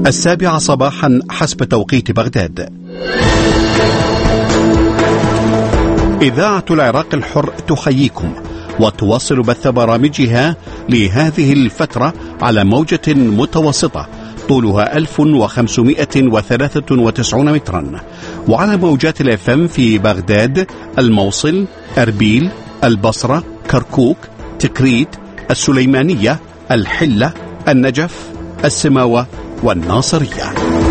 7 صباحا حسب توقيت بغداد. إذاعة العراق الحر تحييكم وتواصل بث برامجها لهذه الفترة على موجة متوسطة طولها 1593 مترا، وعلى موجات الFM في بغداد، الموصل، أربيل، البصرة، كركوك، تكريت، السليمانية، الحلة، النجف، السماوة والناصرية.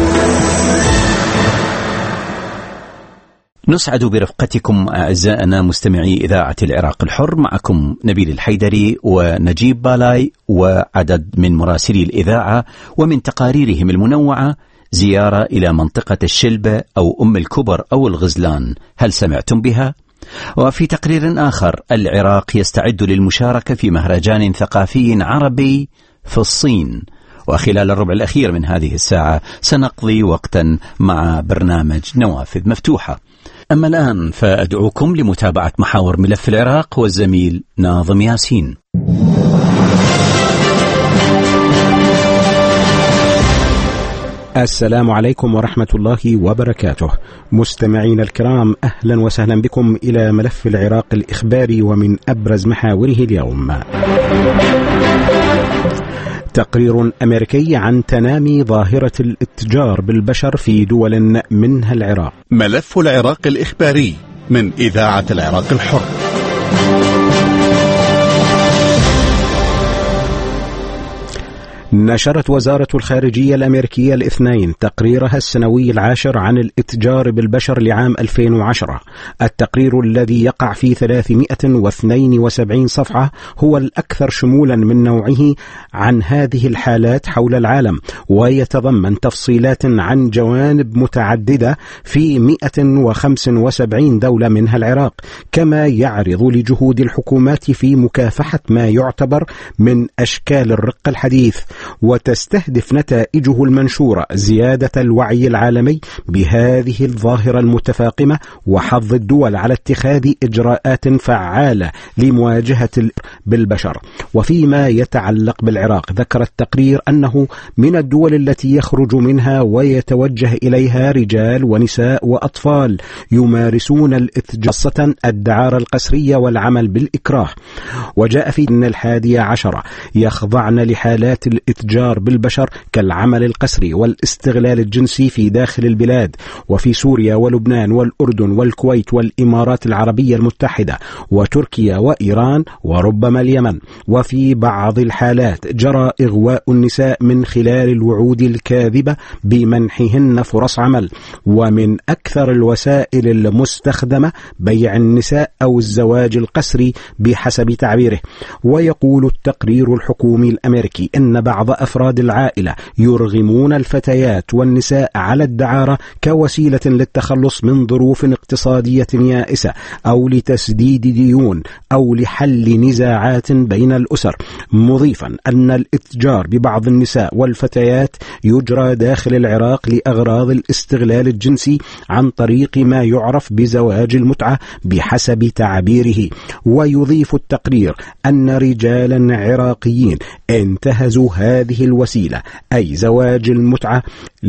نسعد برفقتكم أعزائنا مستمعي إذاعة العراق الحر، معكم نبيل الحيدري ونجيب بالاي وعدد من مراسلي الإذاعة، ومن تقاريرهم المنوعة زيارة إلى منطقة الشلبة أو أم الكبر أو الغزلان، هل سمعتم بها؟ وفي تقرير آخر، العراق يستعد للمشاركة في مهرجان ثقافي عربي في الصين. وخلال الربع الأخير من هذه الساعة سنقضي وقتا مع برنامج نوافذ مفتوحة. أما الآن فأدعوكم لمتابعة محاور ملف العراق والزميل ناظم ياسين. السلام عليكم ورحمة الله وبركاته. مستمعين الكرام، أهلا وسهلا بكم إلى ملف العراق الإخباري ومن أبرز محاوره اليوم. تقرير أمريكي عن تنامي ظاهرة الاتجار بالبشر في دول منها العراق. ملف العراق الإخباري من إذاعة العراق الحر. نشرت وزارة الخارجية الأمريكية الاثنين تقريرها السنوي العاشر عن الاتجار بالبشر لعام 2010. التقرير الذي يقع في 372 صفحة هو الأكثر شمولا من نوعه عن هذه الحالات حول العالم، ويتضمن تفصيلات عن جوانب متعددة في 175 دولة منها العراق، كما يعرض لجهود الحكومات في مكافحة ما يعتبر من أشكال الرق الحديث. وتستهدف نتائجه المنشورة زيادة الوعي العالمي بهذه الظاهرة المتفاقمة، وحض الدول على اتخاذ إجراءات فعالة لمواجهة بالبشر. وفيما يتعلق بالعراق، ذكر التقرير أنه من الدول التي يخرج منها ويتوجه إليها رجال ونساء وأطفال يمارسون الاتجار، خاصة الدعارة القسرية والعمل بالإكراه. وجاء في أن 11 يخضعن لحالات الاتجار بالبشر كالعمل القسري والاستغلال الجنسي في داخل البلاد، وفي سوريا ولبنان والأردن والكويت والإمارات العربية المتحدة وتركيا وإيران وربما اليمن. وفي بعض الحالات جرى إغواء النساء من خلال الوعود الكاذبة بمنحهن فرص عمل. ومن أكثر الوسائل المستخدمة بيع النساء أو الزواج القسري بحسب تعبيره. ويقول التقرير الحكومي الأمريكي إن بعض أفراد العائلة يرغمون الفتيات والنساء على الدعارة كوسيلة للتخلص من ظروف اقتصادية يائسة أو لتسديد ديون أو لحل نزاعات بين الأسر، مضيفا أن الاتجار ببعض النساء والفتيات يجرى داخل العراق لأغراض الاستغلال الجنسي عن طريق ما يعرف بزواج المتعة بحسب تعبيره. ويضيف التقرير أن رجالا عراقيين انتهزوا هذه الوسيلة، أي زواج المتعة،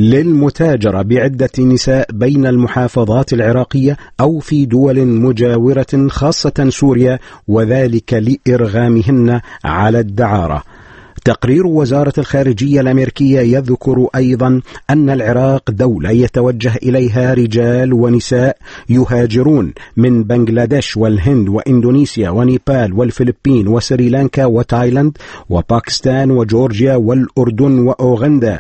للمتاجرة بعدة نساء بين المحافظات العراقية أو في دول مجاورة خاصة سوريا، وذلك لإرغامهن على الدعارة. تقرير وزارة الخارجية الأمريكية يذكر أيضا أن العراق دولة يتوجه إليها رجال ونساء يهاجرون من بنغلاديش والهند وإندونيسيا ونيبال والفلبين وسريلانكا وتايلاند وباكستان وجورجيا والأردن وأوغندا،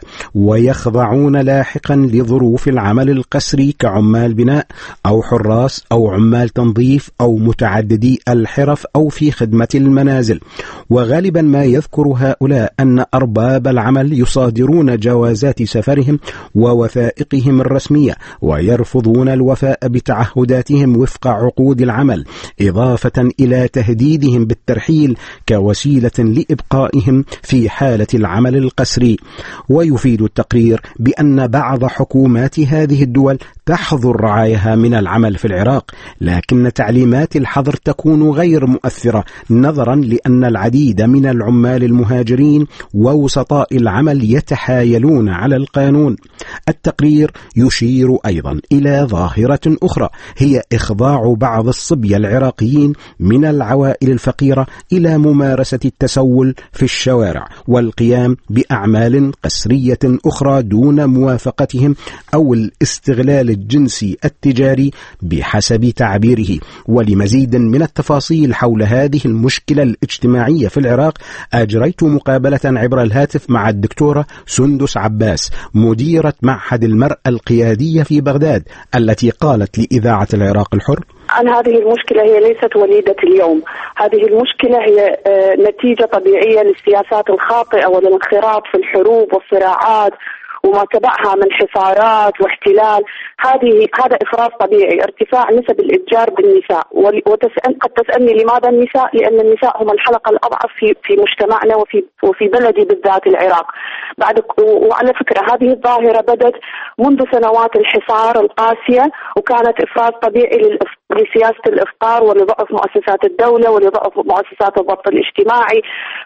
ويخضعون لاحقا لظروف العمل القسري كعمال بناء أو حراس أو عمال تنظيف أو متعددي الحرف أو في خدمة المنازل. وغالبا ما يذكر هؤلاء أن أرباب العمل يصادرون جوازات سفرهم ووثائقهم الرسمية ويرفضون الوفاء بتعهداتهم وفق عقود العمل، إضافة إلى تهديدهم بالترحيل كوسيلة لإبقائهم في حالة العمل القسري. ويفيد التقرير بأن بعض حكومات هذه الدول تحظر رعاياها من العمل في العراق، لكن تعليمات الحظر تكون غير مؤثرة نظرا لأن العديد من العمال المهاجرين ووسطاء العمل يتحايلون على القانون. التقرير يشير أيضا إلى ظاهرة أخرى، هي إخضاع بعض الصبية العراقيين من العوائل الفقيرة إلى ممارسة التسول في الشوارع والقيام بأعمال قسرية أخرى دون موافقتهم أو الاستغلال الجنسي التجاري بحسب تعبيره. ولمزيد من التفاصيل حول هذه المشكلة الاجتماعية في العراق أجريت مقابلة عبر الهاتف مع الدكتورة سندس عباس مديرة معهد المرأة القيادية في بغداد، التي قالت لإذاعة العراق الحر: أن هذه المشكلة هي ليست وليدة اليوم، هذه المشكلة هي نتيجة طبيعية للسياسات الخاطئة وللانخراط في الحروب والصراعات وما تبعها من حصارات واحتلال. هذا إفراط طبيعي، ارتفاع نسب الإتجار بالنساء. قد تسألني لماذا النساء؟ لأن النساء هم الحلقة الأضعف في مجتمعنا وفي بلدي بالذات العراق. وعلى فكرة هذه الظاهرة بدت منذ سنوات الحصار القاسية، وكانت إفراط طبيعي لسياسة الإفقار ولضعف مؤسسات الدولة ولضعف مؤسسات الضبط الاجتماعي،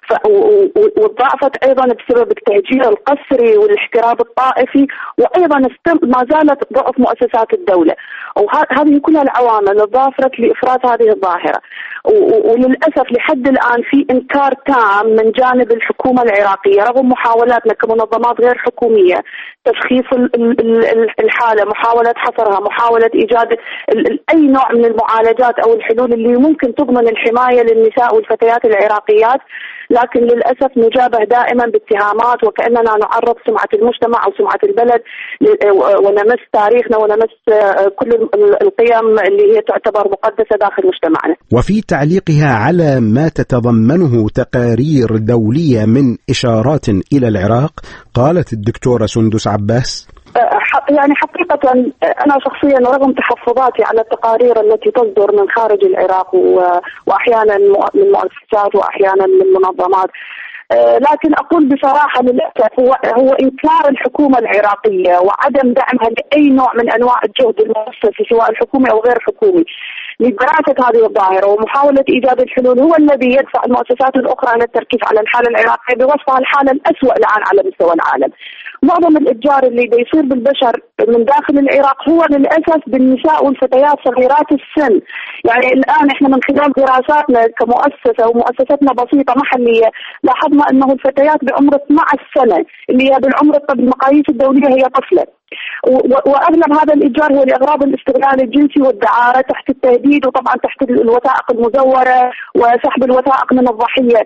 وضعفت أيضا بسبب التهجير القسري والاحتراب الطائفي، وأيضا ما زالت ضعف مؤسسات الدولة. وهذه كلها العوامل ضافرت لإفراط هذه الظاهرة. وللأسف لحد الآن في إنكار تام من جانب الحكومة العراقية رغم محاولاتنا كمنظمات غير حكومية تشخيص الحالة، محاولة حصرها، محاولة إيجاد أي نوع من المعالجات أو الحلول اللي ممكن تضمن الحماية للنساء والفتيات العراقيات. لكن للأسف نجابه دائما باتهامات وكأننا نعرض سمعة المجتمع أو سمعة البلد ونمس تاريخنا ونمس كل القيم اللي هي تعتبر مقدسة داخل مجتمعنا. وفي تعليقها على ما تتضمنه تقارير دولية من إشارات إلى العراق قالت الدكتورة سندس عباس: يعني حقيقة أنا شخصيا رغم تحفظاتي على التقارير التي تصدر من خارج العراق وأحيانا من مؤسسات وأحيانا من منظمات، لكن أقول بصراحة للأسف هو إنكار الحكومة العراقية وعدم دعمها لأي نوع من أنواع الجهد المؤسسي سواء الحكومي أو غير حكومي لدراسة هذه الظاهرة ومحاولة إيجاد الحلول هو الذي يدفع المؤسسات الأخرى على التركيز على الحالة العراقية بوصفها الحالة الأسوأ الآن على مستوى العالم. معظم الإتجار اللي بيصير بالبشر من داخل العراق هو للأسف بالنساء والفتيات صغيرات السن. يعني الآن إحنا من خلال دراساتنا كمؤسسة ومؤسستنا بسيطة محلية لاحظنا أنه الفتيات بعمر 12 سنة اللي هي بالعمر بالمقاييس الدولية هي طفلة، وأغلب هذا الإتجار هو لأغراض الاستغلال الجنسي والدعارة تحت التهديد وطبعا تحت الوثائق المزورة وسحب الوثائق من الضحية.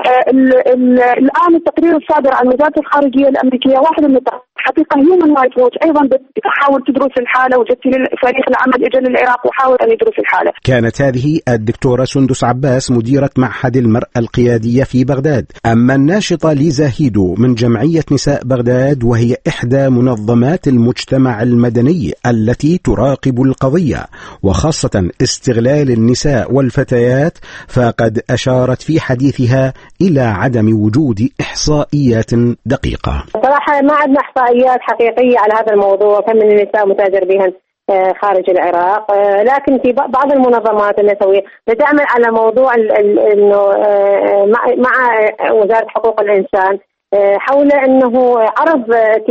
الآن التقرير الصادر عن وزارة الخارجية الأمريكية واحد من حقيقة هيومن رايتس ووتش أيضا بتحاول تدرس الحالة، وجدت فريق العمل إجا للعراق وحاول أن يدرس الحالة. كانت هذه الدكتورة سندس عباس مديرة معهد المرأة القيادية في بغداد. أما الناشطة ليزا هيدو من جمعية نساء بغداد وهي إحدى منظمات المجتمع المدني التي تراقب القضية وخاصة استغلال النساء والفتيات، فقد أشارت في حديثها إلى عدم وجود إحصائيات دقيقة. صراحة ما عندنا إحصائيات حقيقية على هذا الموضوع، كم من النساء متاجر بهن خارج العراق، لكن في بعض المنظمات النسوية بتعمل على موضوع انه مع وزارة حقوق الإنسان حول انه عرض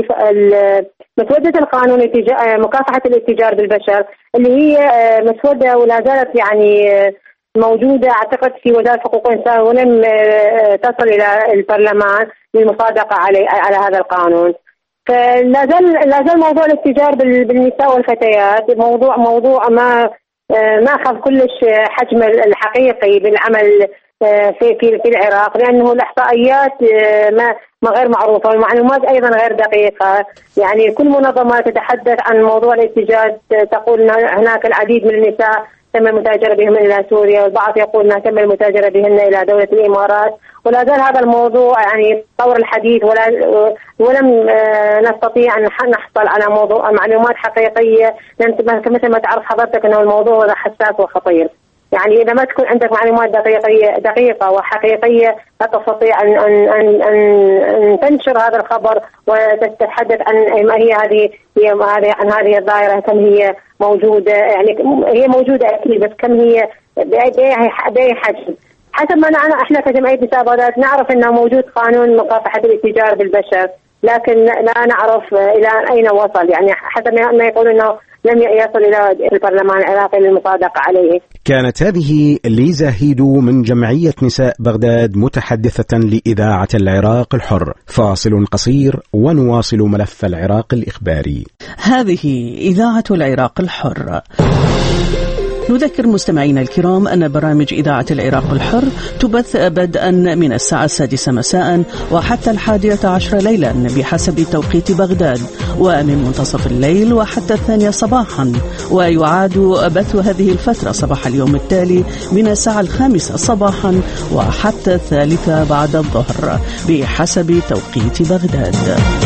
مسودة القانون مكافحة الاتجار بالبشر اللي هي مسودة ولا زالت يعني موجودة اعتقد في وزارة حقوق الإنسان ولم تصل إلى البرلمان للمصادقة على هذا القانون. فلا زال موضوع الاتجار بالنساء والفتيات موضوع ما أخذ كلش حجم الحقيقي بالعمل في العراق، لأنه الإحصائيات ما غير معروفة والمعلومات أيضا غير دقيقة. يعني كل منظمة تتحدث عن موضوع الاتجار تقول هناك العديد من النساء تم المتاجرة بهم إلى سوريا، والبعض يقول أنها تم المتاجرة بهن إلى دولة الإمارات، ولا زال هذا الموضوع يعني طور الحديث ولم نستطيع أن نحصل على معلومات حقيقية، لأن مثل ما تعرف حضرتك أنه الموضوع حساس وخطير. يعني إذا ما تكون عندك معلومات دقيقة وحقيقية لا تستطيع أن تنشر هذا الخبر وتتحدث عن ما هي عن هذه الظاهرة، كم هي موجودة. يعني هي موجودة أكيد، بس كم هي بأي حجم. حسب ما احنا كجمعية نساء بغداد نعرف انه موجود قانون مكافحة الاتجار بالبشر، لكن لا نعرف الى اين وصل. يعني حسب ما يقول انه لم يصل الى البرلمان العراقي للمصادقة عليه. كانت هذه ليزا هيدو من جمعية نساء بغداد متحدثة لإذاعة العراق الحر. فاصل قصير ونواصل ملف العراق الإخباري. هذه إذاعة العراق الحر. نذكر مستمعينا الكرام أن برامج إذاعة العراق الحر تبث بدءا من الساعة 6 مساء وحتى 11 ليلا بحسب توقيت بغداد، ومن منتصف الليل وحتى 2 صباحا، ويعاد بث هذه الفترة صباح اليوم التالي من الساعة 5 صباحا وحتى 3 بعد الظهر بحسب توقيت بغداد.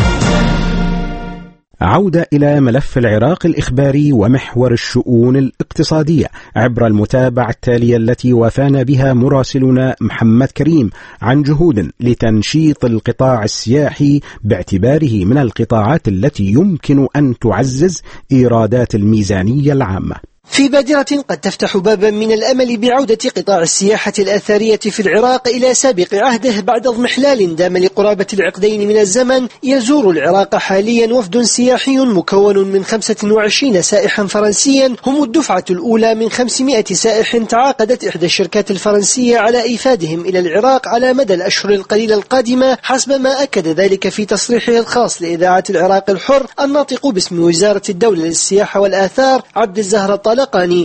عودة إلى ملف العراق الإخباري ومحور الشؤون الاقتصادية عبر المتابعة التالية التي وافانا بها مراسلنا محمد كريم عن جهود لتنشيط القطاع السياحي باعتباره من القطاعات التي يمكن أن تعزز إيرادات الميزانية العامة. في بادرة قد تفتح بابا من الأمل بعودة قطاع السياحة الأثرية في العراق إلى سابق عهده بعد اضمحلال دام لقرابة العقدين من الزمن. يزور العراق حاليا وفد سياحي مكون من 25 سائحا فرنسيا، هم الدفعة الأولى من 500 سائح تعاقدت إحدى الشركات الفرنسية على إيفادهم إلى العراق على مدى الأشهر القليلة القادمة، حسب ما أكد ذلك في تصريحه الخاص لإذاعة العراق الحر الناطق باسم وزارة الدولة للسياحة والآثار عبد الزهر الطالقاني.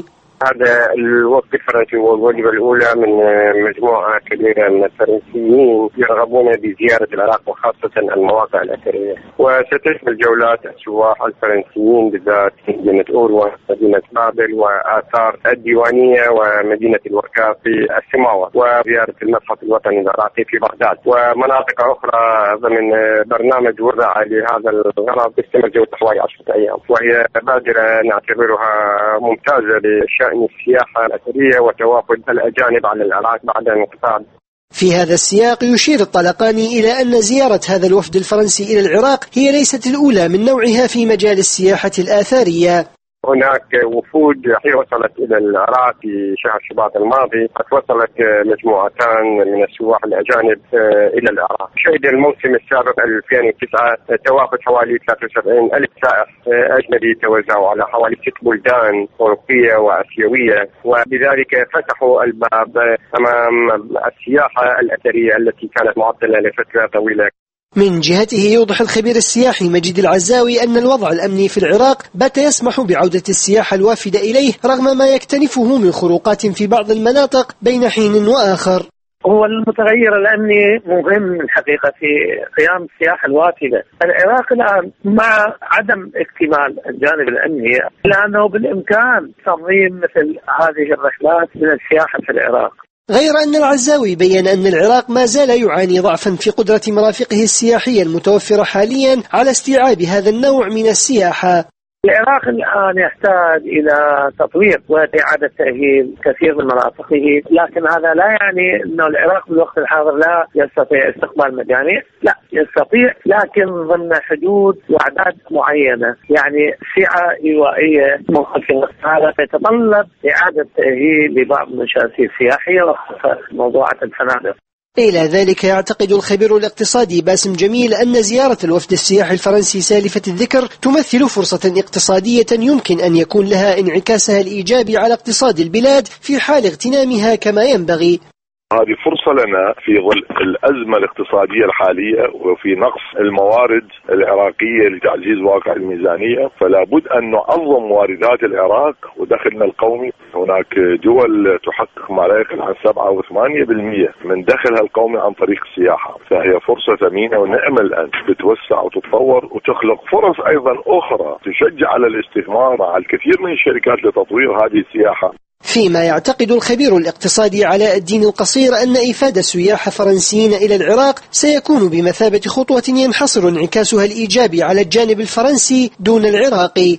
هذا الوفد الفرنسي والوجبة الأولى من مجموعة كبيرة من الفرنسيين يرغبون بزيارة العراق وخاصة المواقع الأثرية، وستشمل جولات السواح الفرنسيين بالذات مدينة أوروا ومدينة بابل وآثار الديوانية ومدينة الوركاء في السماوة، وزيارة المتحف الوطني العراقي في بغداد ومناطق أخرى ضمن برنامج وضع لهذا الغرض يستمر جولة حوالي 10 أيام، وهي بادرة نعتبرها ممتازة لشأن السياحة الأثرية وتوافد الأجانب على العراق بعد انقطاع. في هذا السياق يشير الطلقاني إلى أن زيارة هذا الوفد الفرنسي إلى العراق هي ليست الأولى من نوعها في مجال السياحة الآثارية. هناك وفود هي وصلت إلى العراق في شهر شباط الماضي، قد وصلت مجموعتان من السواح الأجانب إلى العراق. شهد الموسم السابق 2009 توافد حوالي 73,000 سائح أجنبي توزعوا على حوالي 6 بلدان أوروبية وآسيوية، وبذلك فتحوا الباب أمام السياحة الأثرية التي كانت معطلة لفترة طويلة. من جهته يوضح الخبير السياحي مجيد العزاوي أن الوضع الأمني في العراق بات يسمح بعودة السياحة الوافدة إليه رغم ما يكتنفه من خروقات في بعض المناطق بين حين وآخر. هو المتغير الأمني مهم الحقيقة في قيام السياحة الوافدة. العراق الآن مع عدم اكتمال الجانب الأمني، إلا أنه بالإمكان تنظيم مثل هذه الرحلات من السياحة في العراق. غير أن العزاوي بيّن أن العراق ما زال يعاني ضعفا في قدرة مرافقه السياحية المتوفرة حاليا على استيعاب هذا النوع من السياحة. العراق الآن يحتاج إلى تطوير وإعادة تأهيل كثير من مرافقه، لكن هذا لا يعني أن العراق بالوقت الحاضر لا يستطيع استقبال مجاني، لا يستطيع، لكن ضمن حدود وأعداد معينة، يعني سعة إيوائية منخفضة. هذا يتطلب إعادة تأهيل لبعض المشاريع السياحية وخاصة موضوعات الفنادق. إلى ذلك يعتقد الخبير الاقتصادي باسم جميل أن زيارة الوفد السياحي الفرنسي سالفة الذكر تمثل فرصة اقتصادية يمكن أن يكون لها انعكاسها الإيجابي على اقتصاد البلاد في حال اغتنامها كما ينبغي. هذه فرصة لنا في ظل الأزمة الاقتصادية الحالية وفي نقص الموارد العراقية لتعزيز واقع الميزانية، فلا بد أن نعظم واردات العراق ودخلنا القومي. هناك دول تحقق ما لا يقل عن 7 و 8% من دخلها القومي عن طريق السياحة، فهي فرصة ثمينة ونأمل أن تتوسع وتتطور وتخلق فرص أيضا أخرى تشجع على الاستثمار على الكثير من الشركات لتطوير هذه السياحة. فيما يعتقد الخبير الاقتصادي علاء الدين القصير أن إيفاد سياح فرنسيين إلى العراق سيكون بمثابة خطوة ينحصر انعكاسها الإيجابي على الجانب الفرنسي دون العراقي.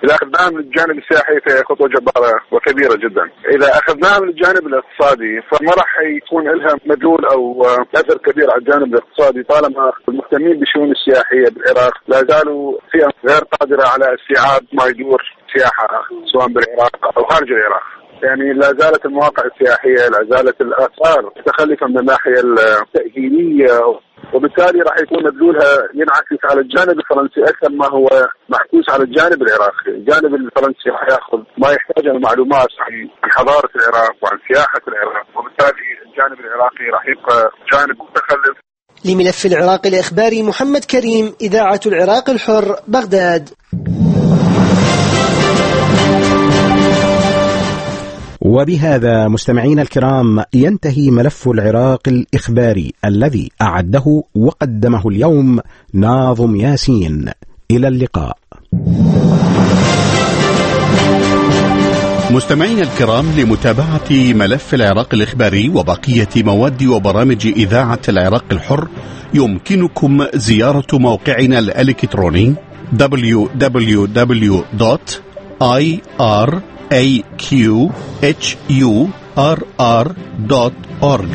إذا أخذناها من الجانب السياحي فهي خطوة جبارة وكبيرة جدا. إذا أخذناها من الجانب الاقتصادي فما راح يكون لها مدلول أو أثر كبير على الجانب الاقتصادي، طالما المهتمين بالشؤون السياحية بالعراق لا زالوا فئة غير قادرة على استيعاب ما يدور سياحة سواء بالعراق أو خارج العراق. يعني لا زالت المواقع السياحية، لا زالت الآثار متخلفة من الناحية التأهيلية، وبالتالي راح يكون مدلولها ينعكس على الجانب الفرنسي أكثر ما هو معكوس على الجانب العراقي. الجانب الفرنسي راح يأخذ ما يحتاج من معلومات عن حضارة العراق وعن سياحة العراق، وبالتالي الجانب العراقي راح يبقى جانب متخلف. لملف العراق الإخباري محمد كريم، إذاعة العراق الحر، بغداد. وبهذا مستمعينا الكرام ينتهي ملف العراق الإخباري الذي أعده وقدمه اليوم ناظم ياسين. إلى اللقاء. مستمعينا الكرام، لمتابعة ملف العراق الإخباري وبقية مواد وبرامج إذاعة العراق الحر يمكنكم زيارة موقعنا الإلكتروني www.aqhurr.org.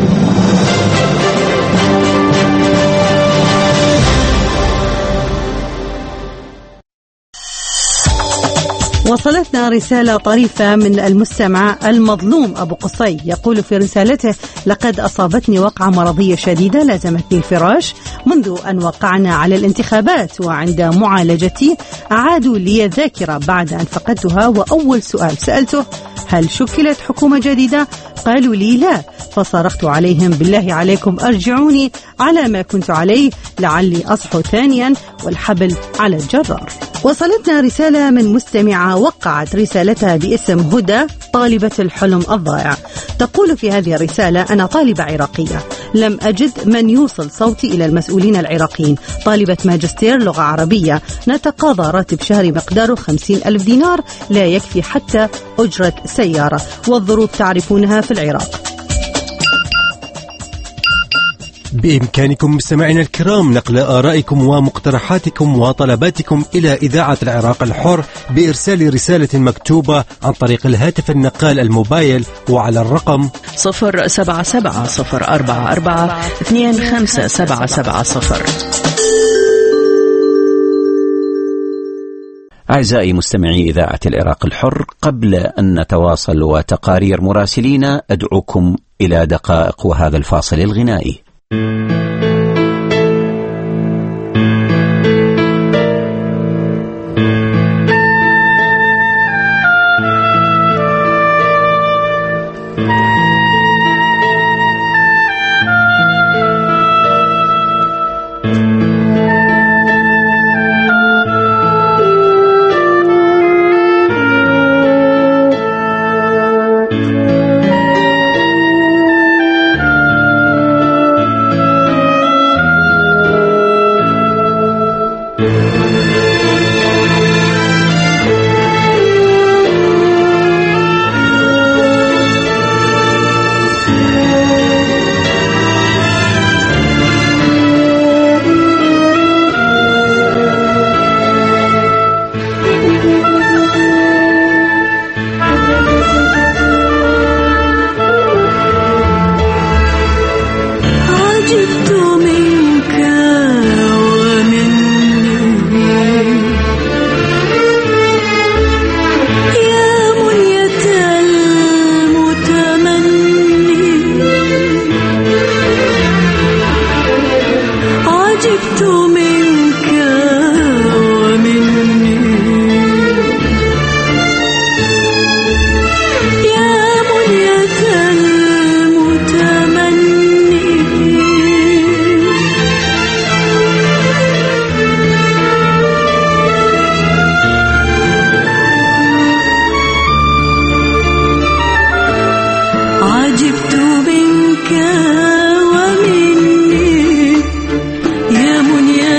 وصلتنا رسالة طريفة من المستمع المظلوم أبو قصي، يقول في رسالته: لقد أصابتني وقعة مرضية شديدة لازمتني الفراش منذ أن وقعنا على الانتخابات، وعند معالجتي أعادوا لي الذاكرة بعد أن فقدتها، وأول سؤال سألته: هل شكلت حكومة جديدة؟ قالوا لي لا، فصرخت عليهم: بالله عليكم أرجعوني على ما كنت عليه لعلي أصحو ثانيا، والحبل على الجرار. وصلتنا رسالة من مستمعة وقعت رسالتها باسم هدى، طالبة الحلم الضائع. تقول في هذه الرسالة: أنا طالبة عراقية، لم أجد من يوصل صوتي إلى المسؤولين العراقيين، طالبة ماجستير لغة عربية، نتقاضى راتب شهري مقداره 50,000 دينار، لا يكفي حتى أجرة سيارة، والظروف تعرفونها في العراق. بإمكانكم مستمعينا الكرام نقل آرائكم ومقترحاتكم وطلباتكم إلى إذاعة العراق الحر بإرسال رسالة مكتوبة عن طريق الهاتف النقال الموبايل وعلى الرقم 077-044-25770. أعزائي مستمعي إذاعة العراق الحر، قبل أن نتواصل وتقارير مراسلينا أدعوكم إلى دقائق وهذا الفاصل الغنائي. عجبت منك ومني يا منيا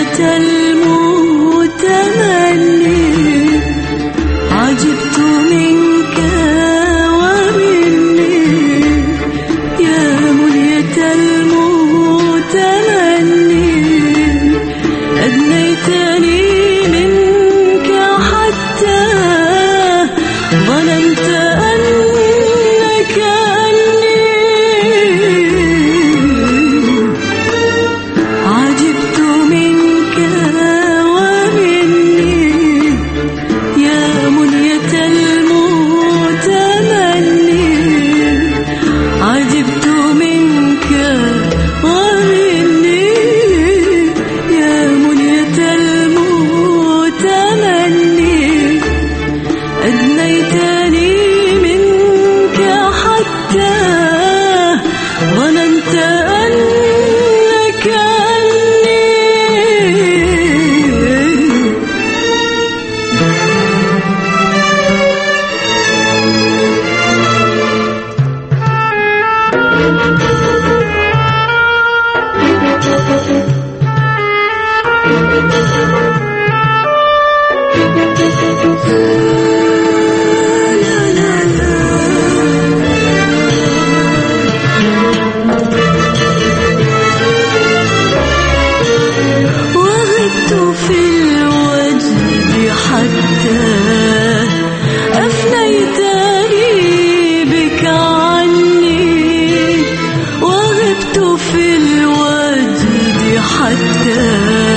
في الوجد حتى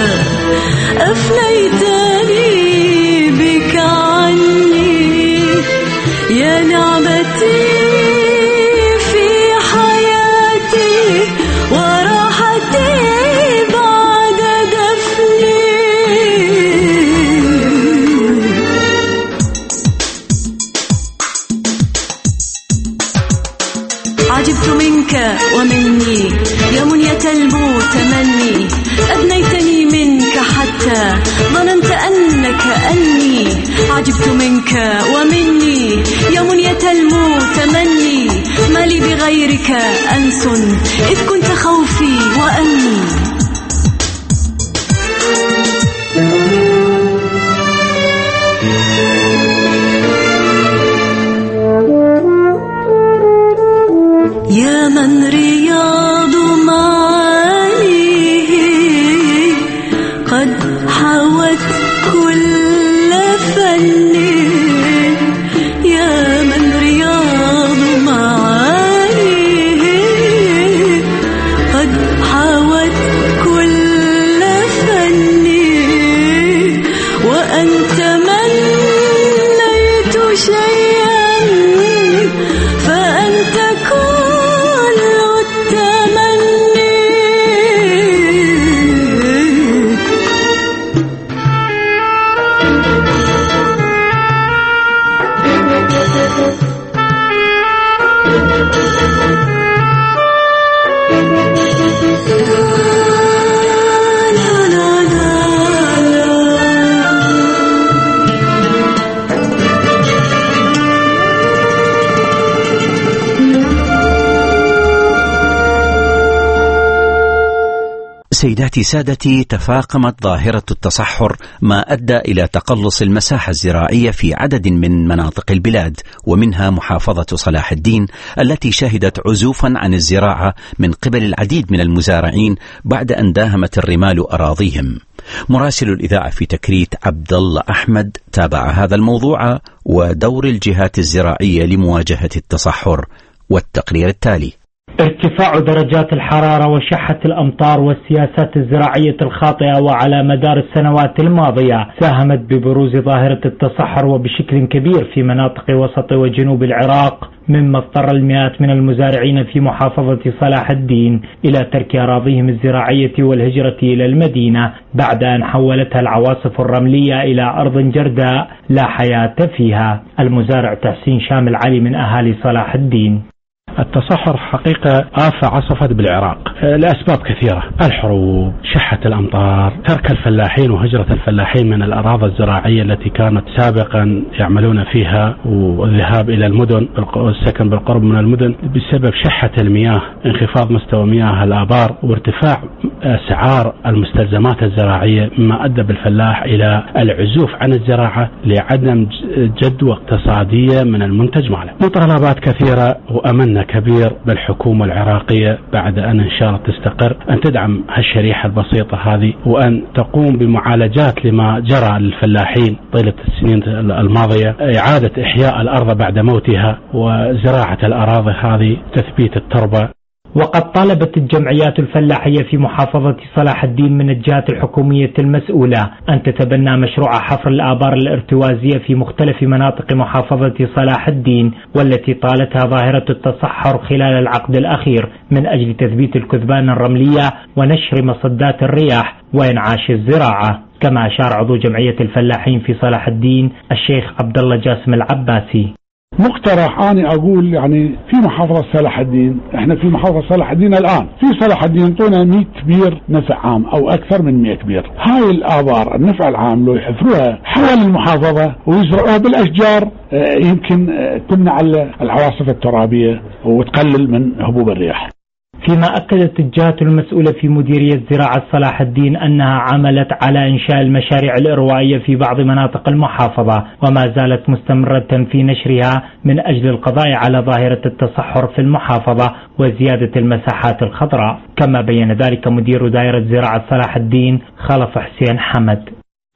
أفنيتني بك عني يا نعمتي في حياتي وراحتي بعد دفني. عجبت منك ومني يا منية المتمني، أدنيتني منك حتى ظننت أنك أني. عجبت منك ومني يا منية المتمني، ما لي بغيرك أنس إذ كنت خوفي وأمني. يا من رياض معانيه قد حوت كل فن، يا من رياض معانيه قد حوت كل فن، وأنت منيت شيئا فأنت كل التمني. سيداتي سادتي، تفاقمت ظاهرة التصحر ما أدى إلى تقلص المساحة الزراعية في عدد من مناطق البلاد، ومنها محافظة صلاح الدين التي شهدت عزوفا عن الزراعة من قبل العديد من المزارعين بعد أن داهمت الرمال أراضيهم. مراسل الإذاعة في تكريت عبد الله أحمد تابع هذا الموضوع ودور الجهات الزراعية لمواجهة التصحر، والتقرير التالي. ارتفاع درجات الحرارة وشحة الأمطار والسياسات الزراعية الخاطئة وعلى مدار السنوات الماضية ساهمت ببروز ظاهرة التصحر وبشكل كبير في مناطق وسط وجنوب العراق، مما اضطر المئات من المزارعين في محافظة صلاح الدين إلى ترك أراضيهم الزراعية والهجرة إلى المدينة بعد أن حولتها العواصف الرملية إلى أرض جرداء لا حياة فيها. المزارع تحسين شامل علي من أهالي صلاح الدين: التصحر حقيقة آفة عصفت بالعراق لأسباب كثيرة: الحروب، شحة الأمطار، ترك الفلاحين وهجرة الفلاحين من الأراضي الزراعية التي كانت سابقا يعملون فيها، والذهاب إلى المدن والسكن بالقرب من المدن بسبب شحة المياه، انخفاض مستوى مياه الآبار، وارتفاع أسعار المستلزمات الزراعية، مما أدى بالفلاح إلى العزوف عن الزراعة لعدم جدوى اقتصادية من المنتج ماله. متطلبات كثيرة وأملنا كبير بالحكومة العراقية بعد أن شاء الله تستقر أن تدعم هالشريحة البسيطة هذه، وأن تقوم بمعالجات لما جرى للفلاحين طيلة السنين الماضية، إعادة إحياء الأرض بعد موتها وزراعة الأراضي هذه، تثبيت التربة. وقد طالبت الجمعيات الفلاحية في محافظة صلاح الدين من الجهات الحكومية المسؤولة أن تتبنى مشروع حفر الآبار الارتوازية في مختلف مناطق محافظة صلاح الدين، والتي طالتها ظاهرة التصحر خلال العقد الأخير من أجل تثبيت الكثبان الرملية ونشر مصدات الرياح وإنعاش الزراعة. كما أشار عضو جمعية الفلاحين في صلاح الدين الشيخ عبد الله جاسم العباسي: مقترح أنا أقول يعني في محافظة صلاح الدين، احنا في محافظة صلاح الدين الآن في صلاح الدين طونا 100 بير نفع عام أو أكثر من 100 بير. هاي الآبار النفع العام لو يحفروها حول المحافظة ويزرعوها بالأشجار يمكن تمنع العواصف الترابية وتقلل من هبوب الرياح. فيما أكدت الجهات المسؤولة في مديرية زراعة صلاح الدين أنها عملت على إنشاء المشاريع الإروائية في بعض مناطق المحافظة، وما زالت مستمرة في نشرها من أجل القضاء على ظاهرة التصحر في المحافظة وزيادة المساحات الخضراء، كما بين ذلك مدير دائرة زراعة صلاح الدين خلف حسين حمد.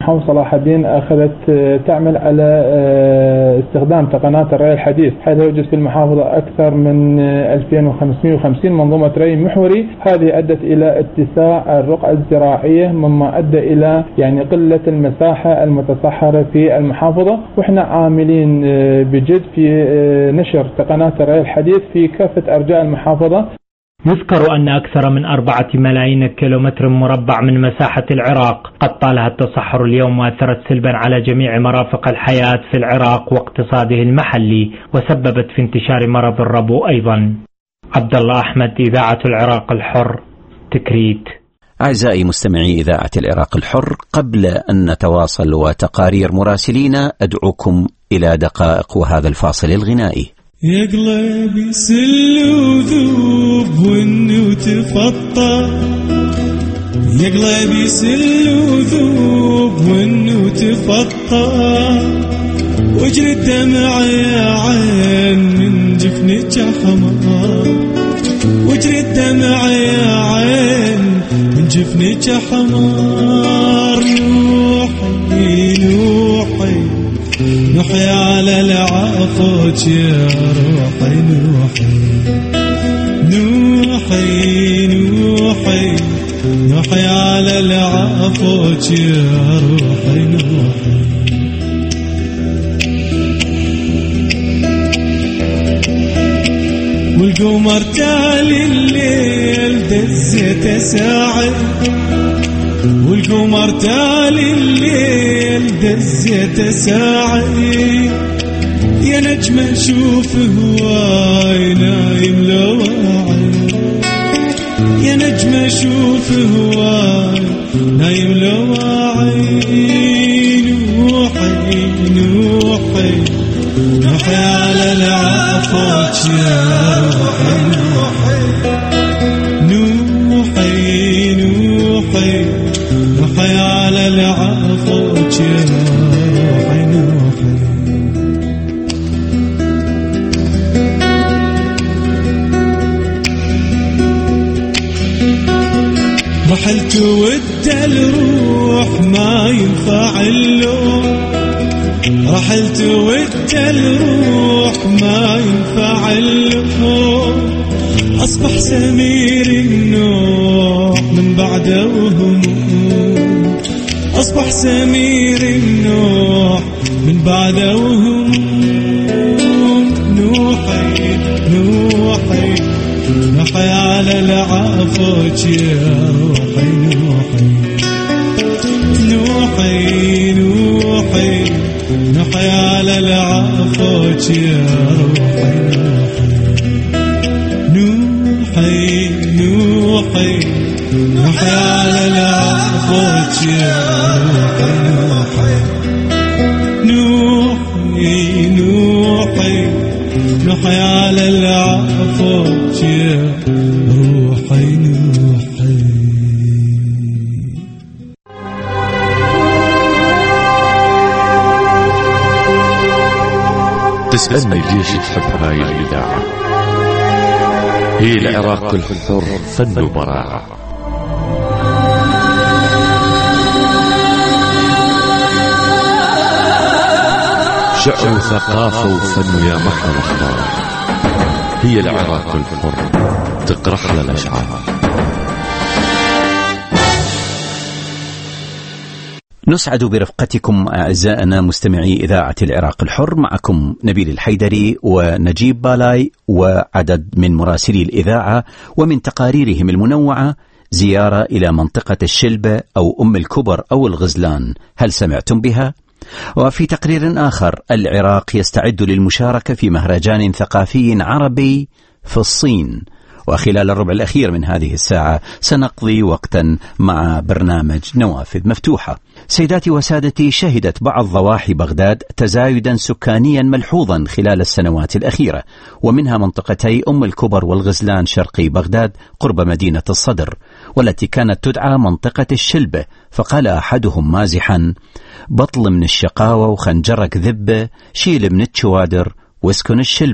محافظة صلاح الدين أخذت تعمل على استخدام تقنيات الري الحديث، حيث يوجد في المحافظة أكثر من 2550 منظومة ري محوري. هذه أدت إلى اتساع الرقعة الزراعية، مما أدى إلى قلة المساحة المتصحرة في المحافظة، وإحنا عاملين بجد في نشر تقنيات الري الحديث في كافة أرجاء المحافظة. يذكر أن أكثر من 4 ملايين كيلومتر مربع من مساحة العراق قد طالها التصحر اليوم، وأثرت سلبا على جميع مرافق الحياة في العراق واقتصاده المحلي، وسببت في انتشار مرض الربو أيضا. عبد الله أحمد، إذاعة العراق الحر، تكريت. أعزائي مستمعي إذاعة العراق الحر، قبل أن نتواصل وتقارير مراسلين أدعوكم إلى دقائق وهذا الفاصل الغنائي. يا قلبي سل وذوب ون وتفطر، يا قلبي سل وذوب ون وتفطر، واجري الدمع يا عين من جفنك حمار، واجري الدمع يا عين من جفنك حمار. نوحي نوحي نوحي على العافوت يا روحي، نوحي نوحي نوحي نوحي على العافوت يا روحي، نوحي. والقمر تالي الليل دزيته ساعد، والقمر تالي الليل دزيته ساعد، يا نجمة شوف هواي نايم لو واعي، يا نجمة شوف هواي نايم لو واعي. نوحي نوحي نوحي على العافوت يا روحي، نوحي نوحي نوحي نوحي على العافوت يا روحي، نوحي. رحلت ود الروح ما ينفع اللوم، رحلت ود الروح ما ينفع اللوم، أصبح سمير النوح من بعده وهموم، أصبح سمير النوح من بعده وهموم. نوحي نوحي نوحي على العافوت يا روحي، نوحي نوحي نوحي نوحي على العافوت يا روحي، نوحي نوحي نوحي على العافوت يا روحي، نوحي نوحي نوحي على العافوت يا روحي، نوحي. تسألني ليش تحب هاي الإذاعة؟ هي العراق الحر، فن وبراعة. شعر وثقافة وفن يا محر الأخبار، هي العراق الحر، تقرح لنا الأشعار. نسعد برفقتكم أعزائنا مستمعي إذاعة العراق الحر، معكم نبيل الحيدري ونجيب بالاي وعدد من مراسلي الإذاعة، ومن تقاريرهم المنوعة زيارة إلى منطقة الشلبة أو أم الكبر أو الغزلان، هل سمعتم بها؟ وفي تقرير آخر العراق يستعد للمشاركة في مهرجان ثقافي عربي في الصين. وخلال الربع الأخير من هذه الساعة سنقضي وقتا مع برنامج نوافذ مفتوحة. سيداتي وسادتي، شهدت بعض ضواحي بغداد تزايدا سكانيا ملحوظا خلال السنوات الأخيرة، ومنها منطقتي أم الكبر والغزلان شرقي بغداد قرب مدينة الصدر، والتي كانت تدعى منطقة الشلبة. فقال أحدهم مازحا: بطل من الشقاوة وخنجرك ذبة، شيل من الشوادر واسكن الشلبة.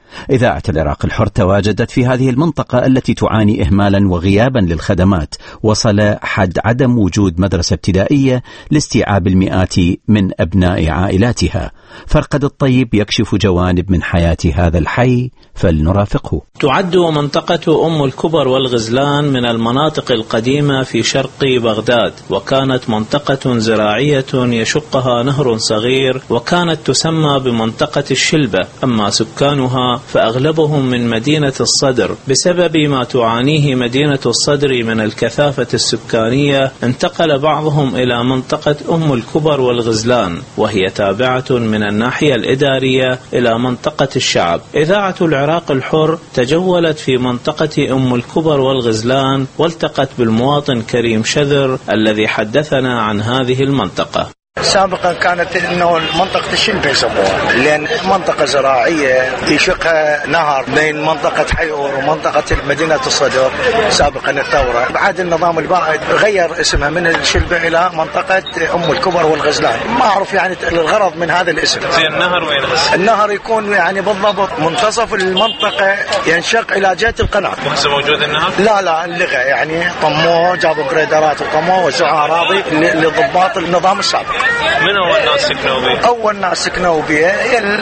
إذاعة العراق الحر تواجدت في هذه المنطقة التي تعاني إهمالا وغيابا للخدمات، وصل حد عدم وجود مدرسة ابتدائية لاستيعاب المئات من أبناء عائلاتها. فرقد الطيب يكشف جوانب من حياة هذا الحي، فلنرافقه. تعد منطقة أم الكبر والغزلان من المناطق القديمة في شرق بغداد، وكانت منطقة زراعية يشقها نهر صغير، وكانت تسمى بمنطقة الشلبة. أما سكانها فأغلبهم من مدينة الصدر. بسبب ما تعانيه مدينة الصدر من الكثافة السكانية، انتقل بعضهم إلى منطقة أم الكبر والغزلان، وهي تابعة من الناحية الإدارية إلى منطقة الشعب. إذاعة العراق الحر تجولت في منطقة أم الكبر والغزلان، والتقت بالمواطن كريم شذر الذي حدثنا عن هذه المنطقة. سابقا كانت انه منطقه الشلبه يسموها، لان منطقه زراعيه يشقها نهر بين منطقه حيور ومنطقه مدينه الصدر. سابقا الثوره بعد النظام البائد غير اسمها من الشلبه الى منطقه ام الكبر والغزلان. ما اعرف يعني الغرض من هذا الاسم. النهر وين؟ النهر يكون يعني بالضبط منتصف المنطقه، ينشق الى جهه القناه. لسه موجود النهر؟ لا انلغى، يعني طموه، جابوا جريدرات وطموه وسعوا اراضي لضباط النظام السابق. من أول ناس سكنوا بها؟ أول ناس سكنوا بها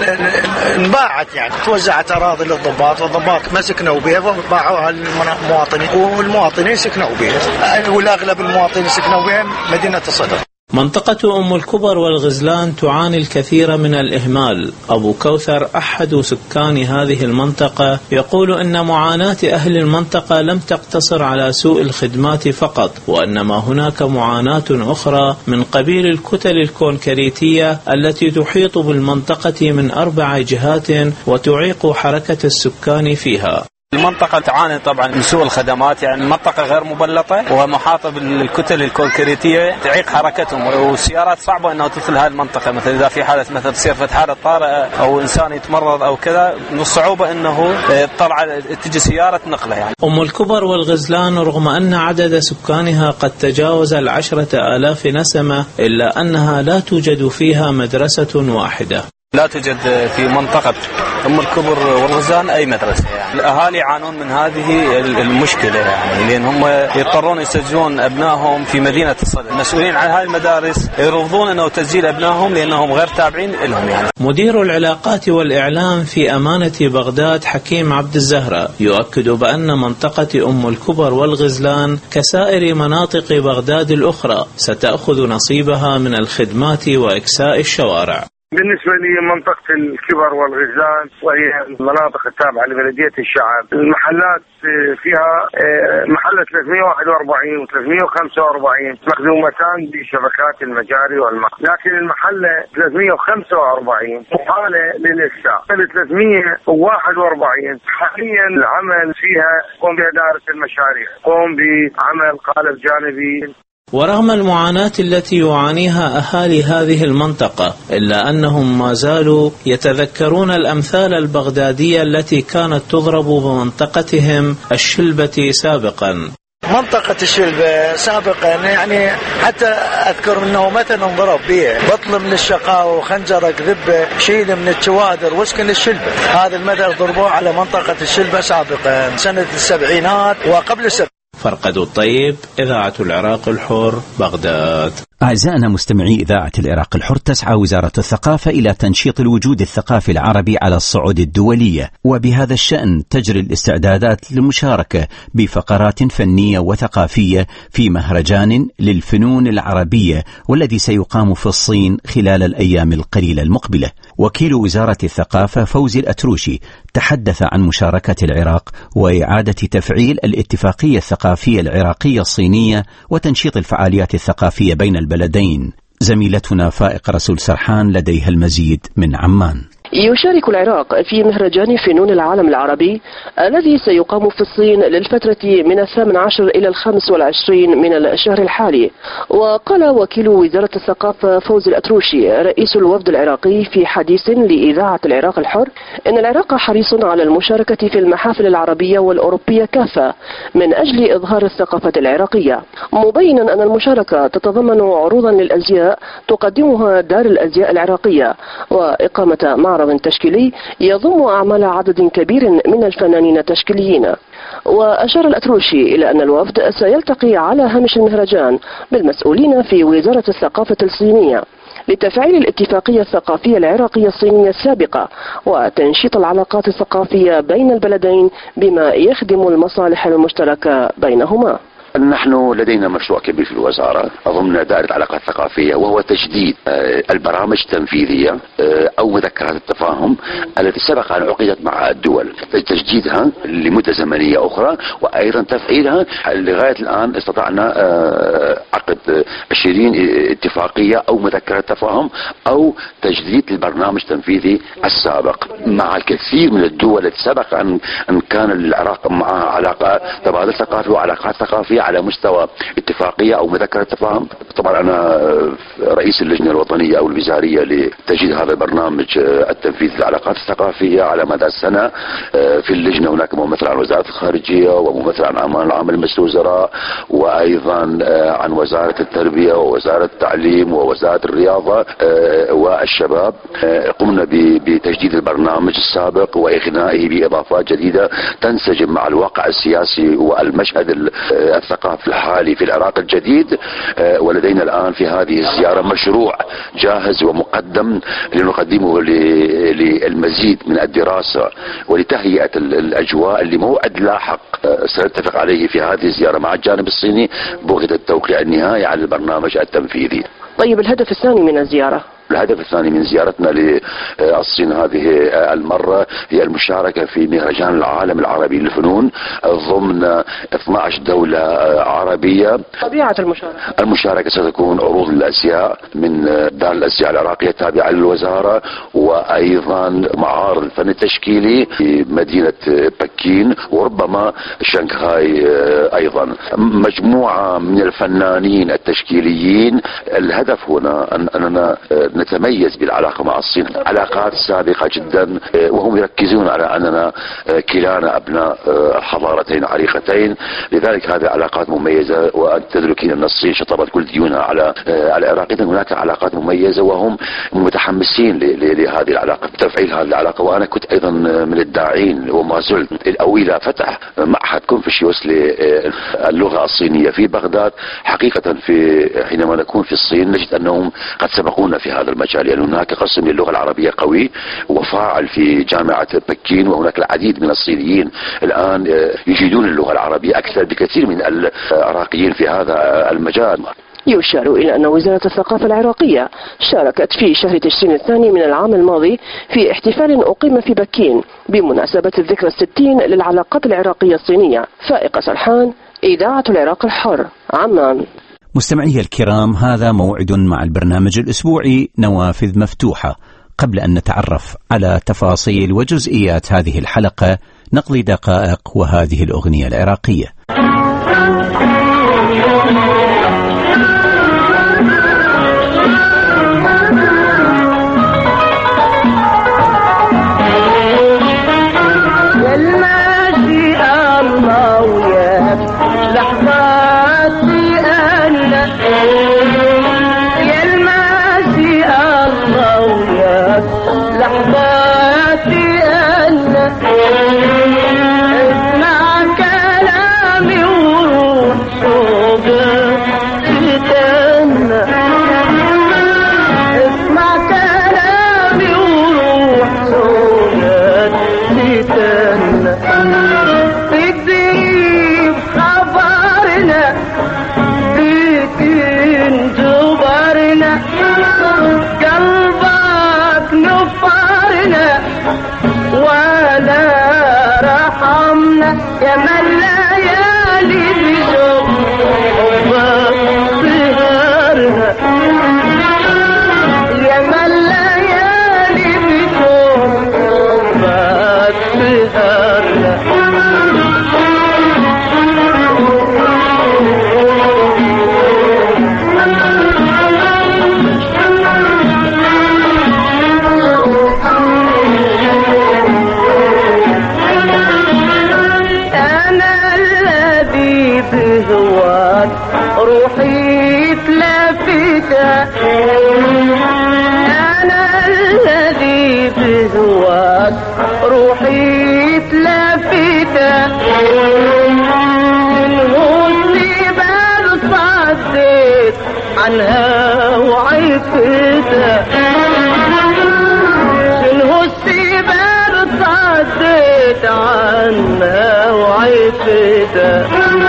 انباعت، يعني توزعت أراضي للضباط، والضباط ما سكنوا بها وباعوها للمواطنين، والمواطنين سكنوا بها، والأغلب المواطنين سكنوا بها مدينة الصدر. منطقة أم الكبر والغزلان تعاني الكثير من الإهمال. أبو كوثر أحد سكان هذه المنطقة يقول أن معاناة أهل المنطقة لم تقتصر على سوء الخدمات فقط، وأنما هناك معاناة أخرى من قبيل الكتل الكونكريتية التي تحيط بالمنطقة من 4 جهات وتعيق حركة السكان فيها. المنطقة تعاني طبعا من سوء الخدمات، يعني المنطقة غير مبلطة ومحاطة بالكتل الكونكريتية تعيق حركتهم، والسيارات صعبة أنها تدخل هذه المنطقة. مثلا إذا في حالة مثلا تصير حالة طارئة أو إنسان يتمرض أو كذا، من الصعوبة أنه تجي سيارة نقله. يعني أم الكبر والغزلان رغم أن عدد سكانها قد تجاوز 10,000 نسمة، إلا أنها لا توجد فيها مدرسة واحدة. لا توجد في منطقة أم الكبر والغزلان أي مدرسة. يعني الأهالي يعانون من هذه المشكلة، يعني لأن هم يضطرون يسجلون أبنائهم في مدينة الصدر. المسؤولين عن هذه المدارس يرفضون أنه تسجيل أبنائهم لأنهم غير تابعين لهم. يعني مدير العلاقات والإعلام في أمانة بغداد حكيم عبد الزهرة يؤكد بأن منطقة أم الكبر والغزلان كسائر مناطق بغداد الأخرى ستأخذ نصيبها من الخدمات وإكساء الشوارع. بالنسبة لي منطقة الكبر والغزلان وهي المناطق التابعة لبلدية الشعب، المحلات فيها محلة 341 و345 مخدومتان بشبكات المجاري والماء، لكن المحلة 345 محالة للإكساء. 341 حاليا العمل فيها قوم بإدارة المشاريع، قوم بعمل قالب جانبي. ورغم المعاناة التي يعانيها أهالي هذه المنطقة، إلا أنهم ما زالوا يتذكرون الأمثال البغدادية التي كانت تضرب بمنطقتهم الشلبة سابقا. منطقة الشلبة سابقا يعني حتى أذكر أنه مثلا انضرب بيه بطل من الشقاوة وخنجرة ذبة شيل من الشوادر واسكن الشلبة. هذا المدى ضربوه على منطقة الشلبة سابقا سنة السبعينات وقبل السبعينات. فرقد الطيب، إذاعة العراق الحر، بغداد. أعزائنا مستمعي إذاعة العراق الحر، تسعى وزارة الثقافة إلى تنشيط الوجود الثقافي العربي على الصعود الدولية، وبهذا الشأن تجري الاستعدادات للمشاركة بفقرات فنية وثقافية في مهرجان للفنون العربية، والذي سيقام في الصين خلال الأيام القليلة المقبلة. وكيل وزارة الثقافة فوزي الأتروشي تحدث عن مشاركة العراق وإعادة تفعيل الاتفاقية الثقافية العراقية الصينية وتنشيط الفعاليات الثقافية بين البلدين. زميلتنا فائق رسول سرحان لديها المزيد من عمان. يشارك العراق في مهرجان فنون العالم العربي الذي سيقام في الصين للفترة من 18 إلى 25 من الشهر الحالي. وقال وكيل وزارة الثقافة فوزي الأتروشي رئيس الوفد العراقي في حديث لإذاعة العراق الحر إن العراق حريص على المشاركة في المحافل العربية والأوروبية كافة من أجل إظهار الثقافة العراقية، مبينا أن المشاركة تتضمن عروضا للأزياء تقدمها دار الأزياء العراقية، وإقامة معرض معرض تشكيلي يضم أعمال عدد كبير من الفنانين التشكيليين. وأشار الأتروشي إلى أن الوفد سيلتقي على هامش المهرجان بالمسؤولين في وزارة الثقافة الصينية لتفعيل الاتفاقية الثقافية العراقية الصينية السابقة وتنشيط العلاقات الثقافية بين البلدين بما يخدم المصالح المشتركة بينهما. نحن لدينا مشروع كبير في الوزارة ضمن دائرة العلاقات الثقافية، وهو تجديد البرامج التنفيذية أو مذكرات التفاهم التي سبق أن عقدت مع الدول، تجديدها لمدة زمنية أخرى وأيضا تفعيلها. لغاية الآن استطعنا عقد 20 اتفاقية أو مذكرات تفاهم أو تجديد البرنامج التنفيذي السابق مع الكثير من الدول التي سبق أن كان العراق معها علاقة تبادل ثقافي وعلاقات ثقافية على مستوى اتفاقية أو مذكرة تفاهم. طبعا أنا رئيس اللجنة الوطنية أو الوزارية لتجديد هذا البرنامج التنفيذي للعلاقات الثقافية على مدى السنة. في اللجنة هناك ممثل عن وزارة الخارجية وممثل عن الأمان العام لمجلس الوزراء وأيضا عن وزارة التربية ووزارة التعليم ووزارة الرياضة والشباب. قمنا بتجديد البرنامج السابق وإغنائه بإضافات جديدة تنسجم مع الواقع السياسي والمشهد الثقافي الحالي في العراق الجديد. ولدينا الآن في هذه الزيارة مشروع جاهز ومقدم لنقدمه للمزيد من الدراسة ولتهيئة الأجواء لموعد لاحق سنتفق عليه في هذه الزيارة مع الجانب الصيني بغية التوقيع النهائي على البرنامج التنفيذي. طيب، الهدف الثاني من الزيارة؟ الهدف الثاني من زيارتنا للصين هذه المرة هي المشاركة في مهرجان العالم العربي للفنون ضمن 12 دولة عربية. طبيعة المشاركة ستكون عروض الأزياء من دار الأزياء العراقية التابعة للوزارة وأيضا معارض الفن التشكيلي في مدينة بكين وربما شنغهاي أيضا. مجموعة من الفنانين التشكيليين. الهدف هنا أننا نتميز بالعلاقة مع الصين، علاقات سابقة جدا، وهم يركزون على أننا كلانا أبناء حضارتين عريقتين، لذلك هذه علاقات مميزة. وأنت تدركين أن الصين شطبت كل ديونها على العراق، إذن هناك علاقات مميزة وهم متحمسين لهذه العلاقة، تفعيل هذه العلاقة. وأنا كنت أيضا من الداعين وما زلت أو إلى فتح معهد كونفوشيوس للغة الصينية في بغداد. حقيقة حينما نكون في الصين نجد أنهم قد سبقونا في هذا المجال، لأن هناك قسم للغة العربية قوي وفاعل في جامعة بكين، وهناك العديد من الصينيين الآن يجيدون اللغة العربية أكثر بكثير من العراقيين في هذا المجال. يشار إلى أن وزارة الثقافة العراقية شاركت في شهر تشرين الثاني من العام الماضي في احتفال أقيم في بكين بمناسبة الذكرى 60 للعلاقات العراقية الصينية. فائقة سرحان، إذاعة العراق الحر، عمان. مستمعي الكرام، هذا موعد مع البرنامج الأسبوعي نوافذ مفتوحة. قبل أن نتعرف على تفاصيل وجزئيات هذه الحلقة نقضي دقائق وهذه الأغنية العراقية. روحي تلفتها أنا الذي بهواك روحي تلفتها والسبال صديت عنها وعفتها شنو السبال صديت عنها وعفتها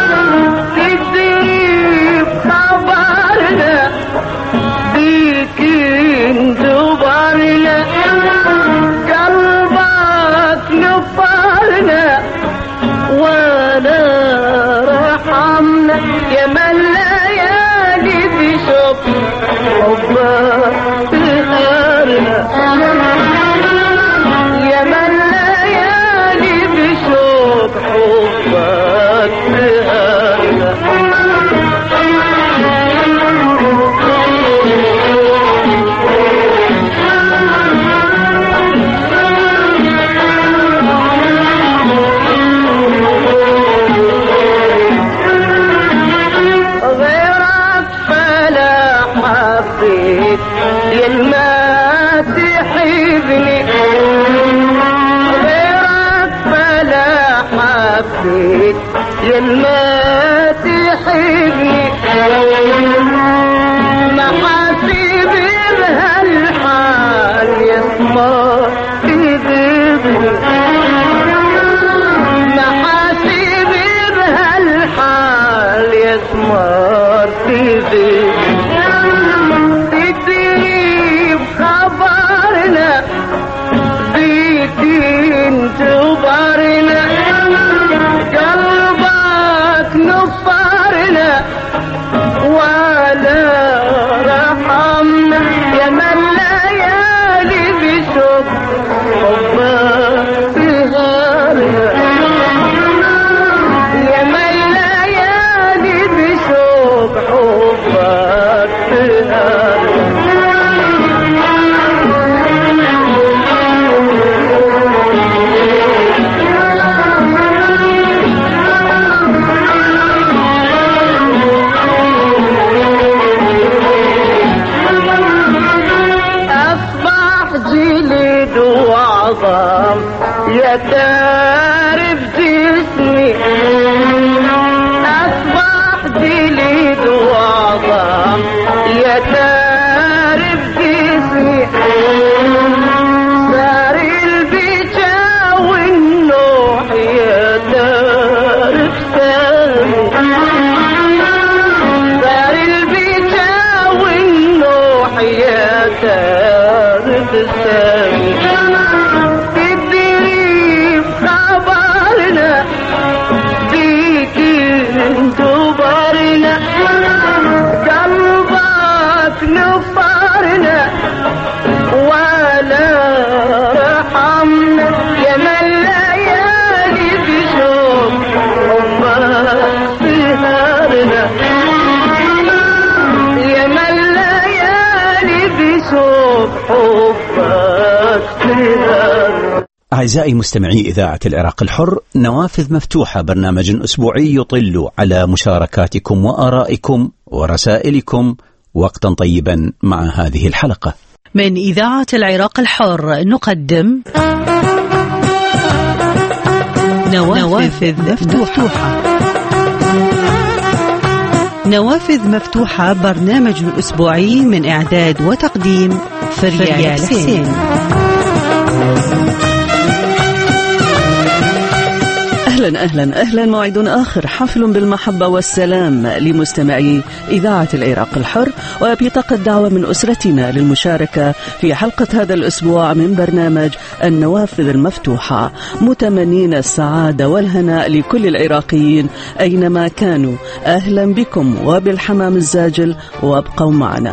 تدري بخبرنا بيك انتبرنا قلبك نفرنا وانا رحمنا يا من ليالي بشوق حبك تهارنا يا من ليالي بشوق حبك تهارنا يلما تحبني غيرك فلا حبيت يلما تحبني محاسب بهالحال يسمى تذبني محاسب بهالحال يسمى تذبني خبرنا بيك انتبرنا قلبك نفرنا ولا رحمنا يا من ليالي بشوق حبك تهارنا يا من ليالي بشوق حبك تهارنا يتعرف جسمي أصبح جليد وعظام يتعرف جسمي صار البيشا والنوح يتعرف سامي صار البيشا والنوح يتعرف سامي انتبرنا قلبك نفرنا ولا رحمنا يا من ليالي بشوق حبك تهارنا يا من ليالي بشوق حبك تهارنا. أعزائي مستمعي إذاعة العراق الحر، نوافذ مفتوحة، برنامج أسبوعي يطل على مشاركاتكم وآرائكم ورسائلكم. وقتا طيبا مع هذه الحلقة من إذاعة العراق الحر. نقدم نوافذ مفتوحة. نوافذ مفتوحة برنامج أسبوعي من إعداد وتقديم فريال حسين. أهلا موعد آخر، حفل بالمحبة والسلام لمستمعي إذاعة العراق الحر، وبطاقة دعوة من أسرتنا للمشاركة في حلقة هذا الأسبوع من برنامج النوافذ المفتوحة، متمنين السعادة والهناء لكل العراقيين أينما كانوا. أهلا بكم وبالحمام الزاجل، وابقوا معنا.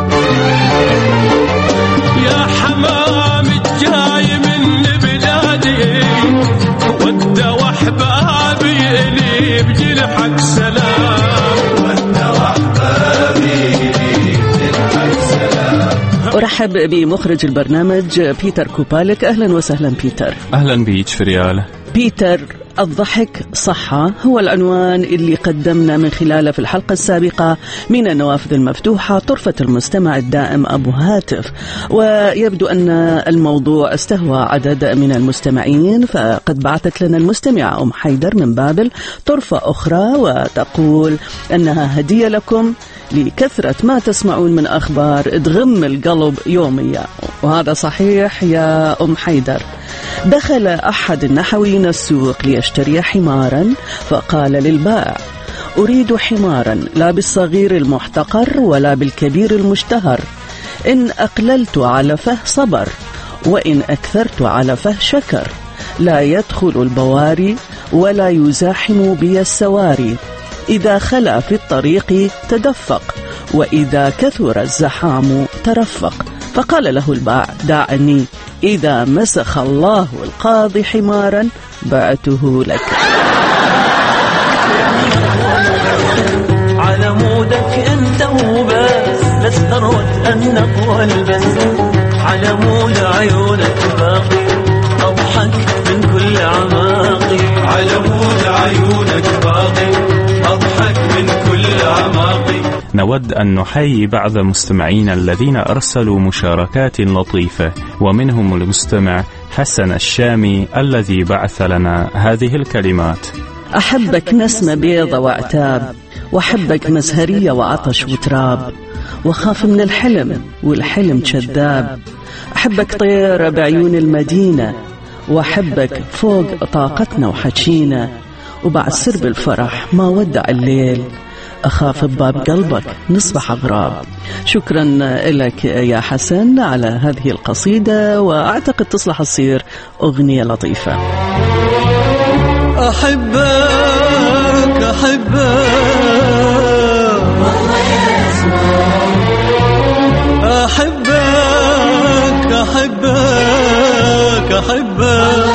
يا حمام الجاي من بلادي ود وحبابي إلي بجلحك سلام، ود وحبابي إلي بجلحك سلام. أرحب بمخرج البرنامج بيتر كوبالك. أهلا وسهلا بيتر. أهلا بيك فريال. بيتر، الضحك صحة هو العنوان اللي قدمنا من خلاله في الحلقة السابقة من النوافذ المفتوحة طرفة المستمع الدائم أبو هاتف. ويبدو أن الموضوع استهوى عدد من المستمعين، فقد بعثت لنا المستمعة أم حيدر من بابل طرفة أخرى وتقول أنها هدية لكم لكثرة ما تسمعون من أخبار تغم القلب يوميا. وهذا صحيح يا أم حيدر. دخل أحد النحويين السوق ليشتري حمارا، فقال للبائع: أريد حمارا لا بالصغير المحتقر ولا بالكبير المشتهر، إن أقللت علفه صبر، وإن أكثرت علفه شكر، لا يدخل البواري ولا يزاحم بي السواري، إذا خلا في الطريق تدفق، وإذا كثر الزحام ترفق. فقال له البائع: دعني، إذا مسخ الله القاضي حمارا بعته لك. على مودك أنت وبس، لا استروت أنك والبس، على مود عيونك باقي أضحك من كل عماقي، على مود عيونك باقي أضحك من كل عماقي. نود أن نحيي بعض مستمعين الذين أرسلوا مشاركات لطيفة، ومنهم المستمع حسن الشامي الذي بعث لنا هذه الكلمات: أحبك نسمة بيضة وعتاب، وأحبك مزهرية وعطش وتراب، وخاف من الحلم والحلم كذاب، أحبك طير بعيون المدينة، وأحبك فوق طاقتنا وحكينا، وبعد سرب الفرح ما ودع الليل، أخاف بباب قلبك نصبح أغراب. شكرا لك يا حسن على هذه القصيدة، وأعتقد تصلح تصير أغنية لطيفة. أحبك أحبك أحبك أحبك أحبك.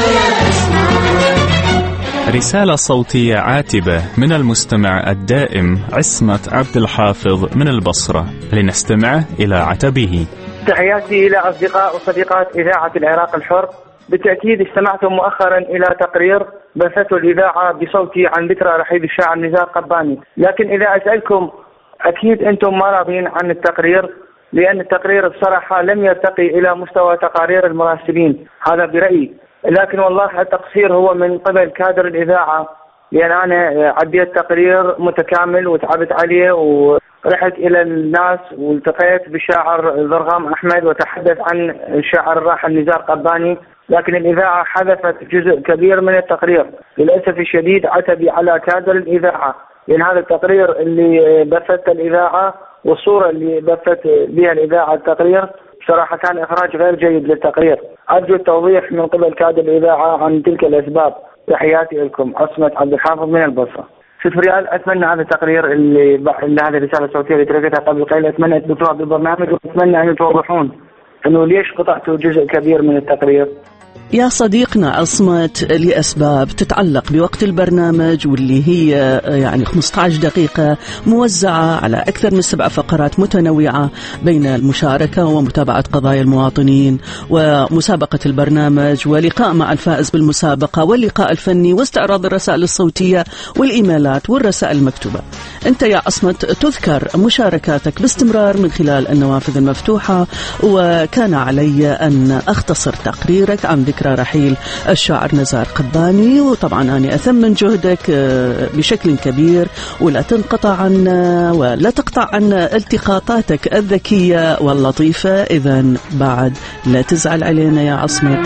رسالة صوتية عاتبة من المستمع الدائم عصمة عبد الحافظ من البصرة، لنستمع إلى عتبه. تحياتي إلى أصدقاء وصديقات إذاعة العراق الحر. بالتأكيد استمعتم مؤخرا إلى تقرير بثته الإذاعة بصوتي عن ذكرى رحيل الشاعر نزار قباني، لكن إذا أسألكم أكيد أنتم ما راضين عن التقرير، لأن التقرير بصراحة لم يرتقي إلى مستوى تقارير المراسلين، هذا برأيي. لكن والله التقصير هو من قبل كادر الإذاعة، لأن أنا عديت تقرير متكامل وتعبت عليه، ورحت إلى الناس والتقيت بالشاعر ضرغام أحمد وتحدث عن الشاعر الراحل نزار قباني، لكن الإذاعة حذفت جزء كبير من التقرير. للأسف الشديد عتبي على كادر الإذاعة، لأن هذا التقرير اللي بثت الإذاعة والصورة اللي بثت بها الإذاعة التقرير بصراحة كان إخراج غير جيد للتقرير. أرجو التوضيح من قبل كادر الإذاعة عن تلك الأسباب. تحياتي لكم، عصمة عبد الحافظ من البصرة. 6 ريال. أتمنى هذا التقرير اللي هذه الرسالة الصوتية اللي تركتها قبل قليل أتمنى تثبتوها بالبرنامج، وأتمنى أن توضحون إنه ليش قطعتوا جزء كبير من التقرير. يا صديقنا عصمت، لأسباب تتعلق بوقت البرنامج، واللي هي يعني 15 دقيقة موزعة على أكثر من 7 فقرات متنوعة بين المشاركة ومتابعة قضايا المواطنين ومسابقة البرنامج ولقاء مع الفائز بالمسابقة واللقاء الفني واستعراض الرسائل الصوتية والإيميلات والرسائل المكتوبة. أنت يا عصمت تذكر مشاركاتك باستمرار من خلال النوافذ المفتوحة، وكان علي أن أختصر تقريرك عن ذكرى رحيل الشاعر نزار قباني، وطبعا أنا أثمن جهدك بشكل كبير، ولا تنقطع عنا ولا تقطع عنا التقاطاتك الذكية واللطيفة. إذن بعد لا تزعل علينا يا عصمت.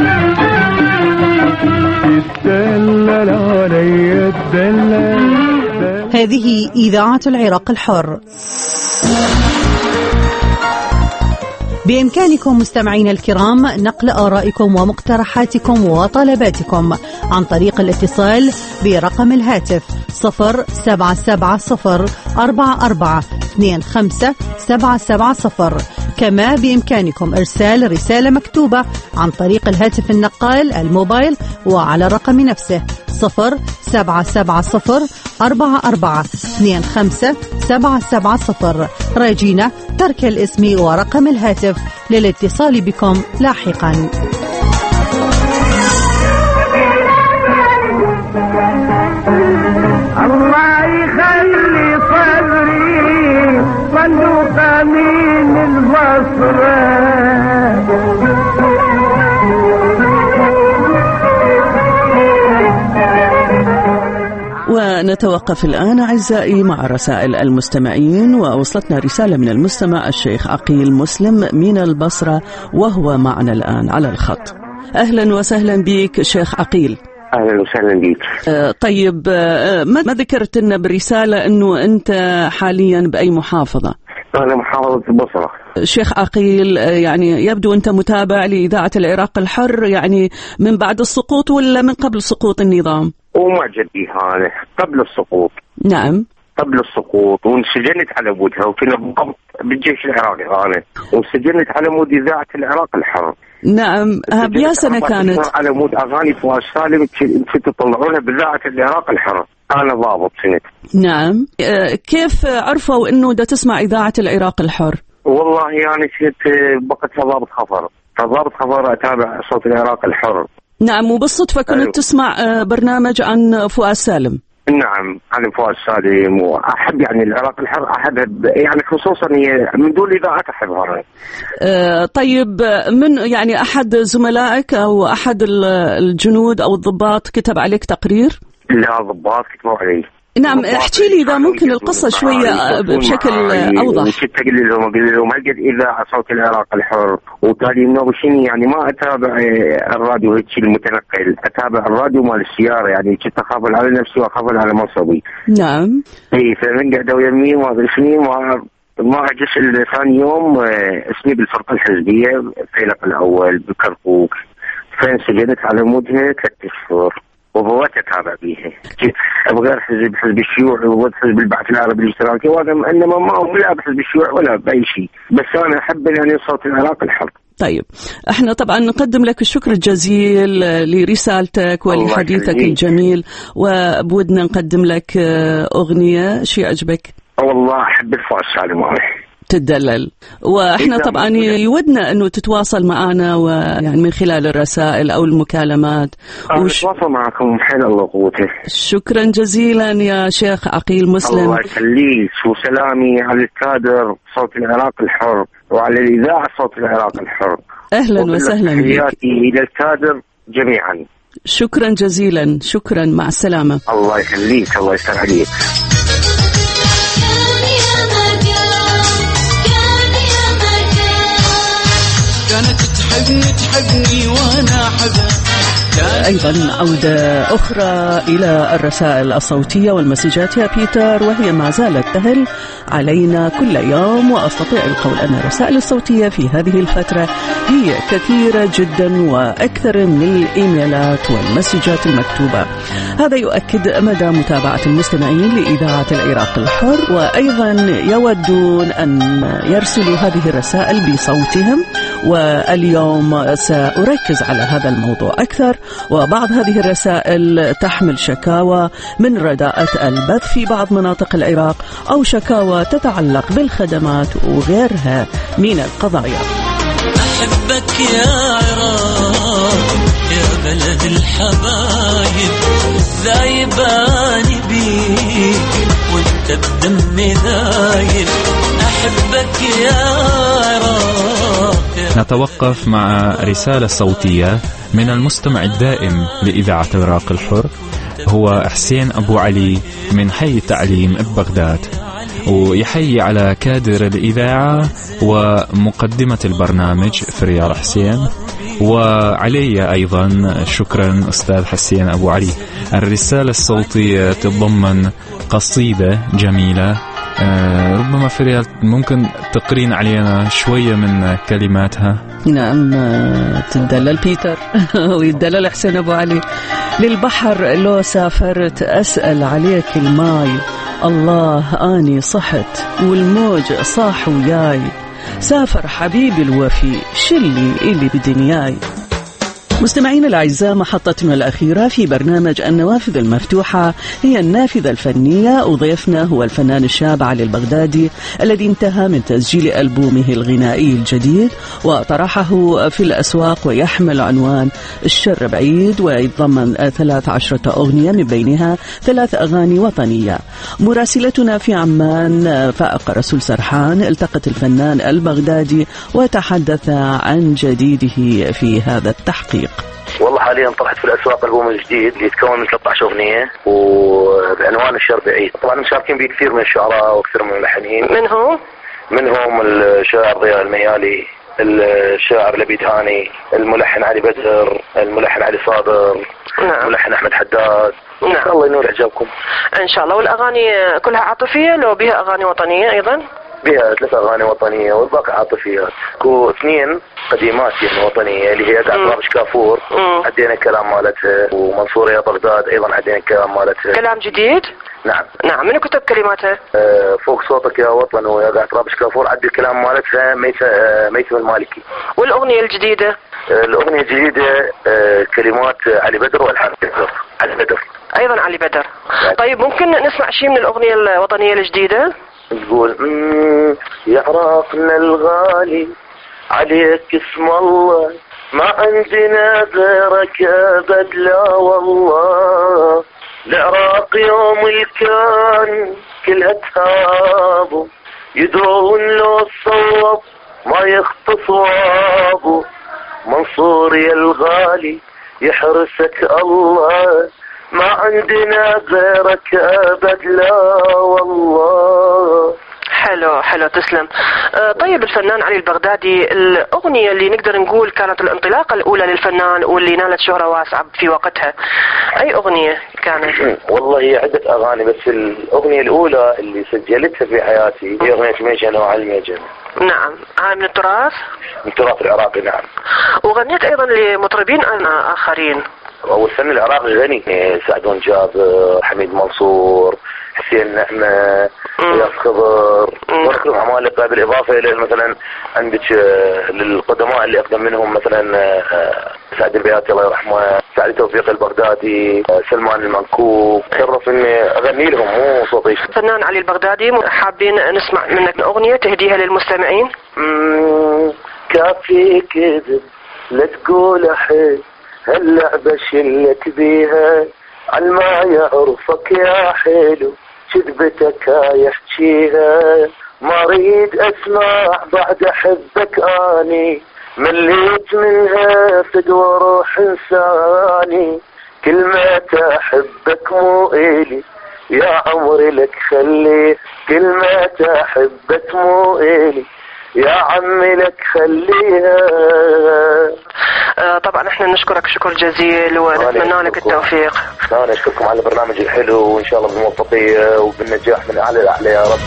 هذه إذاعة العراق الحر. بإمكانكم مستمعين الكرام نقل آرائكم ومقترحاتكم وطلباتكم عن طريق الاتصال برقم الهاتف 077044257770. كما بإمكانكم إرسال رسالة مكتوبة عن طريق الهاتف النقال الموبايل وعلى الرقم نفسه 077044257770. راجينا ترك الاسم ورقم الهاتف للاتصال بكم لاحقا. الله يخلي صدري صندوق من البصرة. ونتوقف الآن أعزائي مع رسائل المستمعين، ووصلتنا رسالة من المستمع الشيخ عقيل مسلم من البصرة وهو معنا الآن على الخط. أهلا وسهلا بك شيخ عقيل. أهلا وسهلا بك. طيب ما ذكرت لنا بالرسالة أنه أنت حاليا بأي محافظة؟ أنا محافظة البصرة. شيخ عقيل، يعني يبدو أنت متابع لإذاعة العراق الحر يعني من بعد السقوط ولا من قبل سقوط النظام؟ ومعجب بها أنا قبل السقوط. نعم قبل السقوط، وانسجنت على مودها، وكنا بالضبط بالجيش العراقي أنا، وانسجنت على مود إذاعة العراق الحر. نعم، بيا سنة كانت؟ على مود أغاني فؤاد سالم كنت تطلعونها بإذاعة العراق الحر، أنا ضابط سنة. نعم، كيف عرفوا إنه دا تسمع إذاعة العراق الحر؟ والله يعني كنت وقتها ضابط خفر، فضابط خفر أتابع صوت العراق الحر. نعم، وبالصدفة كنت تسمع برنامج عن فؤاد سالم. نعم، عن فؤاد سالم، وأحب يعني العراق الحر، أحبها يعني خصوصا من دون إذاعة أحبها. طيب، من يعني أحد زملائك أو أحد الجنود أو الضباط كتب عليك تقرير؟ لا، ضباط كتبوا علي. نعم، احكي لي إذا ممكن القصة شوية بشكل أوضح. وكنت أقول لهم هل قد إذاعة صوت العراق الحر، وقال لي إنه بشني يعني ما أتابع الراديو هيك المتنقل، أتابع الراديو مال السيارة، يعني كنت أخاف على نفسي وأخاف على منصبي. نعم. إيه، فمن قعدوا يمي وما أدري شنو، ما أجلس ثاني يوم اسمي بالفرقة الحزبية فيلق الأول بكركوك، فانسجنت على مودها 3 أشهر. وبوات أتابع بيها، أبغى حزب الشيوعي وبغى حزب البعث العربي الاشتراكي، وأنا إنما ما هو لا بحزب الشيوعي ولا بأي شيء، بس أنا أحب يعني صوت العراق الحر. طيب، احنا طبعا نقدم لك الشكر الجزيل لرسالتك ولحديثك الجميل، وبودنا نقدم لك أغنية شيء عجبك. والله أحب فؤاد سالم تدلل، واحنا طبعا يودنا انه تتواصل معنا، ويعني من خلال الرسائل او المكالمات. اتواصل معكم حين الله قوته. شكرا جزيلا يا شيخ عقيل مسلم. الله يخليك، وسلامي على الكادر صوت العراق الحر، وعلى الإذاعة صوت العراق الحر. اهلا وسهلا بك. تحياتي الى الكادر جميعا. شكرا جزيلا، شكرا، مع السلامة. الله يخليك، الله يستر عليك. كانت تحبني وانا احبها. أيضا عودة أخرى إلى الرسائل الصوتية والمسجات يا بيتر، وهي ما زالت تهل علينا كل يوم، وأستطيع القول أن الرسائل الصوتية في هذه الفترة هي كثيرة جدا وأكثر من الإيميلات والمسجات المكتوبة. هذا يؤكد مدى متابعة المستمعين لإذاعة العراق الحر، وأيضا يودون أن يرسلوا هذه الرسائل بصوتهم، واليوم سأركز على هذا الموضوع أكثر. وبعض هذه الرسائل تحمل شكاوى من رداءة البث في بعض مناطق العراق، أو شكاوى تتعلق بالخدمات وغيرها من القضايا. أحبك يا عراق يا بلد الحبايب، ذايباني بيك وانت بدمي ذايب. أحبك يا عراق. نتوقف مع رسالة صوتية من المستمع الدائم لإذاعة العراق الحر، هو حسين أبو علي من حي التعليم ببغداد، ويحيي على كادر الإذاعة ومقدمة البرنامج فريار حسين، وعلي أيضا شكرا أستاذ حسين أبو علي. الرسالة الصوتية تتضمن قصيدة جميلة، ربما فريال ممكن تقرين علينا شوية من كلماتها. نعم، تدلل بيتر ويدلل حسين أبو علي. للبحر لو سافرت أسأل عليك الماي، الله آني صحت والموج صاح وياي، سافر حبيبي الوفي شلي إلي بدنياي. مستمعين الأعزاء، محطتنا الأخيرة في برنامج النوافذ المفتوحة هي النافذة الفنية، وضيفنا هو الفنان الشاب علي البغدادي الذي انتهى من تسجيل ألبومه الغنائي الجديد وطرحه في الأسواق، ويحمل عنوان الشر بعيد، ويتضمن 13 أغنية من بينها 3 أغاني وطنية. مراسلتنا في عمان فائق رسول سرحان التقت الفنان البغدادي وتحدث عن جديده في هذا التحقيق. والله حاليا طلعت في الاسواق البوم الجديد اللي يتكون من 13 اغنيه وبعنوان الشر بعيد. طبعا مشاركين به كثير من الشعراء وكثير من الملحنين. منهم الشاعر ضياء الميالي، الشاعر لبيد هاني، الملحن علي بدر، الملحن علي صادر، الملحن احمد حداد. ان شاء الله ينور اعجابكم ان شاء الله. والاغاني كلها عاطفيه لو بها اغاني وطنيه ايضا؟ بها 3 أغاني وطنية والباقي عاطفيات. 2 قديمات يعني وطنية اللي هي قاعد كافور، عدينا الكلام مالتها، ومنصورة يا بغداد أيضا عدينا الكلام مالتها. كلام جديد؟ نعم. من كتب كلماتها؟ فوق صوتك يا وطن ويا قاعد رابش كافور، عدي الكلام مالتها ميثم المالكي. والأغنية الجديدة؟ الأغنية الجديدة كلمات علي بدر والحان علي بدر. أيضا علي بدر. طيب ممكن نسمع شيء من الأغنية الوطنية الجديدة؟ تقول يا عراقنا الغالي عليك اسم الله، ما عندنا غيرك أبد لا والله. العراق يوم الكان كلها تهابه، يدرون لو صوب ما يخطف صوابه. منصور يا الغالي يحرسك الله، ما عندنا غيرك أبد لا والله. حلو تسلم. طيب الفنان علي البغدادي، الأغنية اللي نقدر نقول كانت الانطلاقة الأولى للفنان واللي نالت شهرة واسعة في وقتها، أي أغنية كانت؟ والله هي عدة أغاني، بس الأغنية الأولى اللي سجلتها في حياتي هي أغنية ميجن وعلي ميجن. نعم، هاي من التراث؟ من التراث العراقي. نعم. وغنيت أيضا لمطربين آخرين. والفن العراقي غني، سعدون جابر، حميد منصور، حسين نعمة، ياس خضر، ونكرم عمالقة. بالإضافة إلى مثلا عندك للقدماء اللي أقدم منهم مثلا سعد البياتي الله يرحمه، سعد توفيق البغدادي، سلمان المنكوب. شرف إني أغني لهم مو صوتي. فنان علي البغدادي، حابين نسمع منك أغنية تهديها للمستمعين. كافي كذب لا تقول أحد، هاللعبة شلك بيها عالما يعرفك يا حلو، كذبتك يحكيها. ما اريد اسمع بعد احبك اني، مليت منها فدوى روح انساني. كلمة احبك مو الي يا عمري لك خليه، كلمة احبك مو الي يا عمي لك خليها. طبعا احنا نشكرك شكر جزيل ونتمنى لك التوفيق. انا اشكركم على البرنامج الحلو، وان شاء الله بالموفقيه وبالنجاح من اعلى لاعلى يا رب.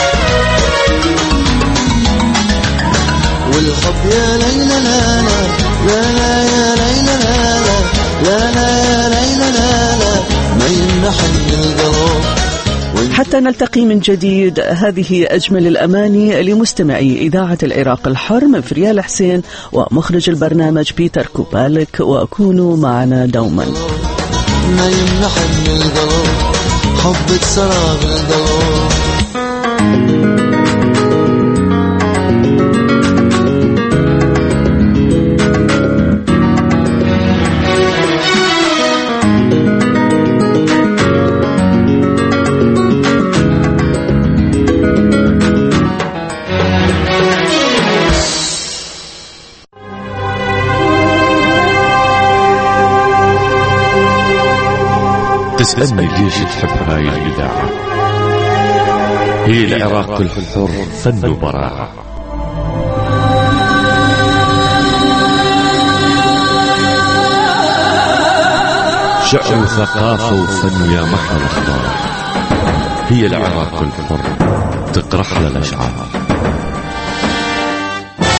والحب يا ليلى لا لا لا يا ليلى لا لا لا يا ليلى لا ما يمنحني القلب. حتى نلتقي من جديد، هذه أجمل الأماني لمستمعي إذاعة العراق الحر من فريال حسين ومخرج البرنامج بيتر كوبالك، وأكونوا معنا دوما. ما يمنحني القلب حبك سراب القلب. تسألني ليش تحب هاي الإذاعة؟ هي العراق الحر، فن وبراعة. شعر وثقافة وفن يا محر الأخبار. هي العراق الحر، تقرح للأشعار.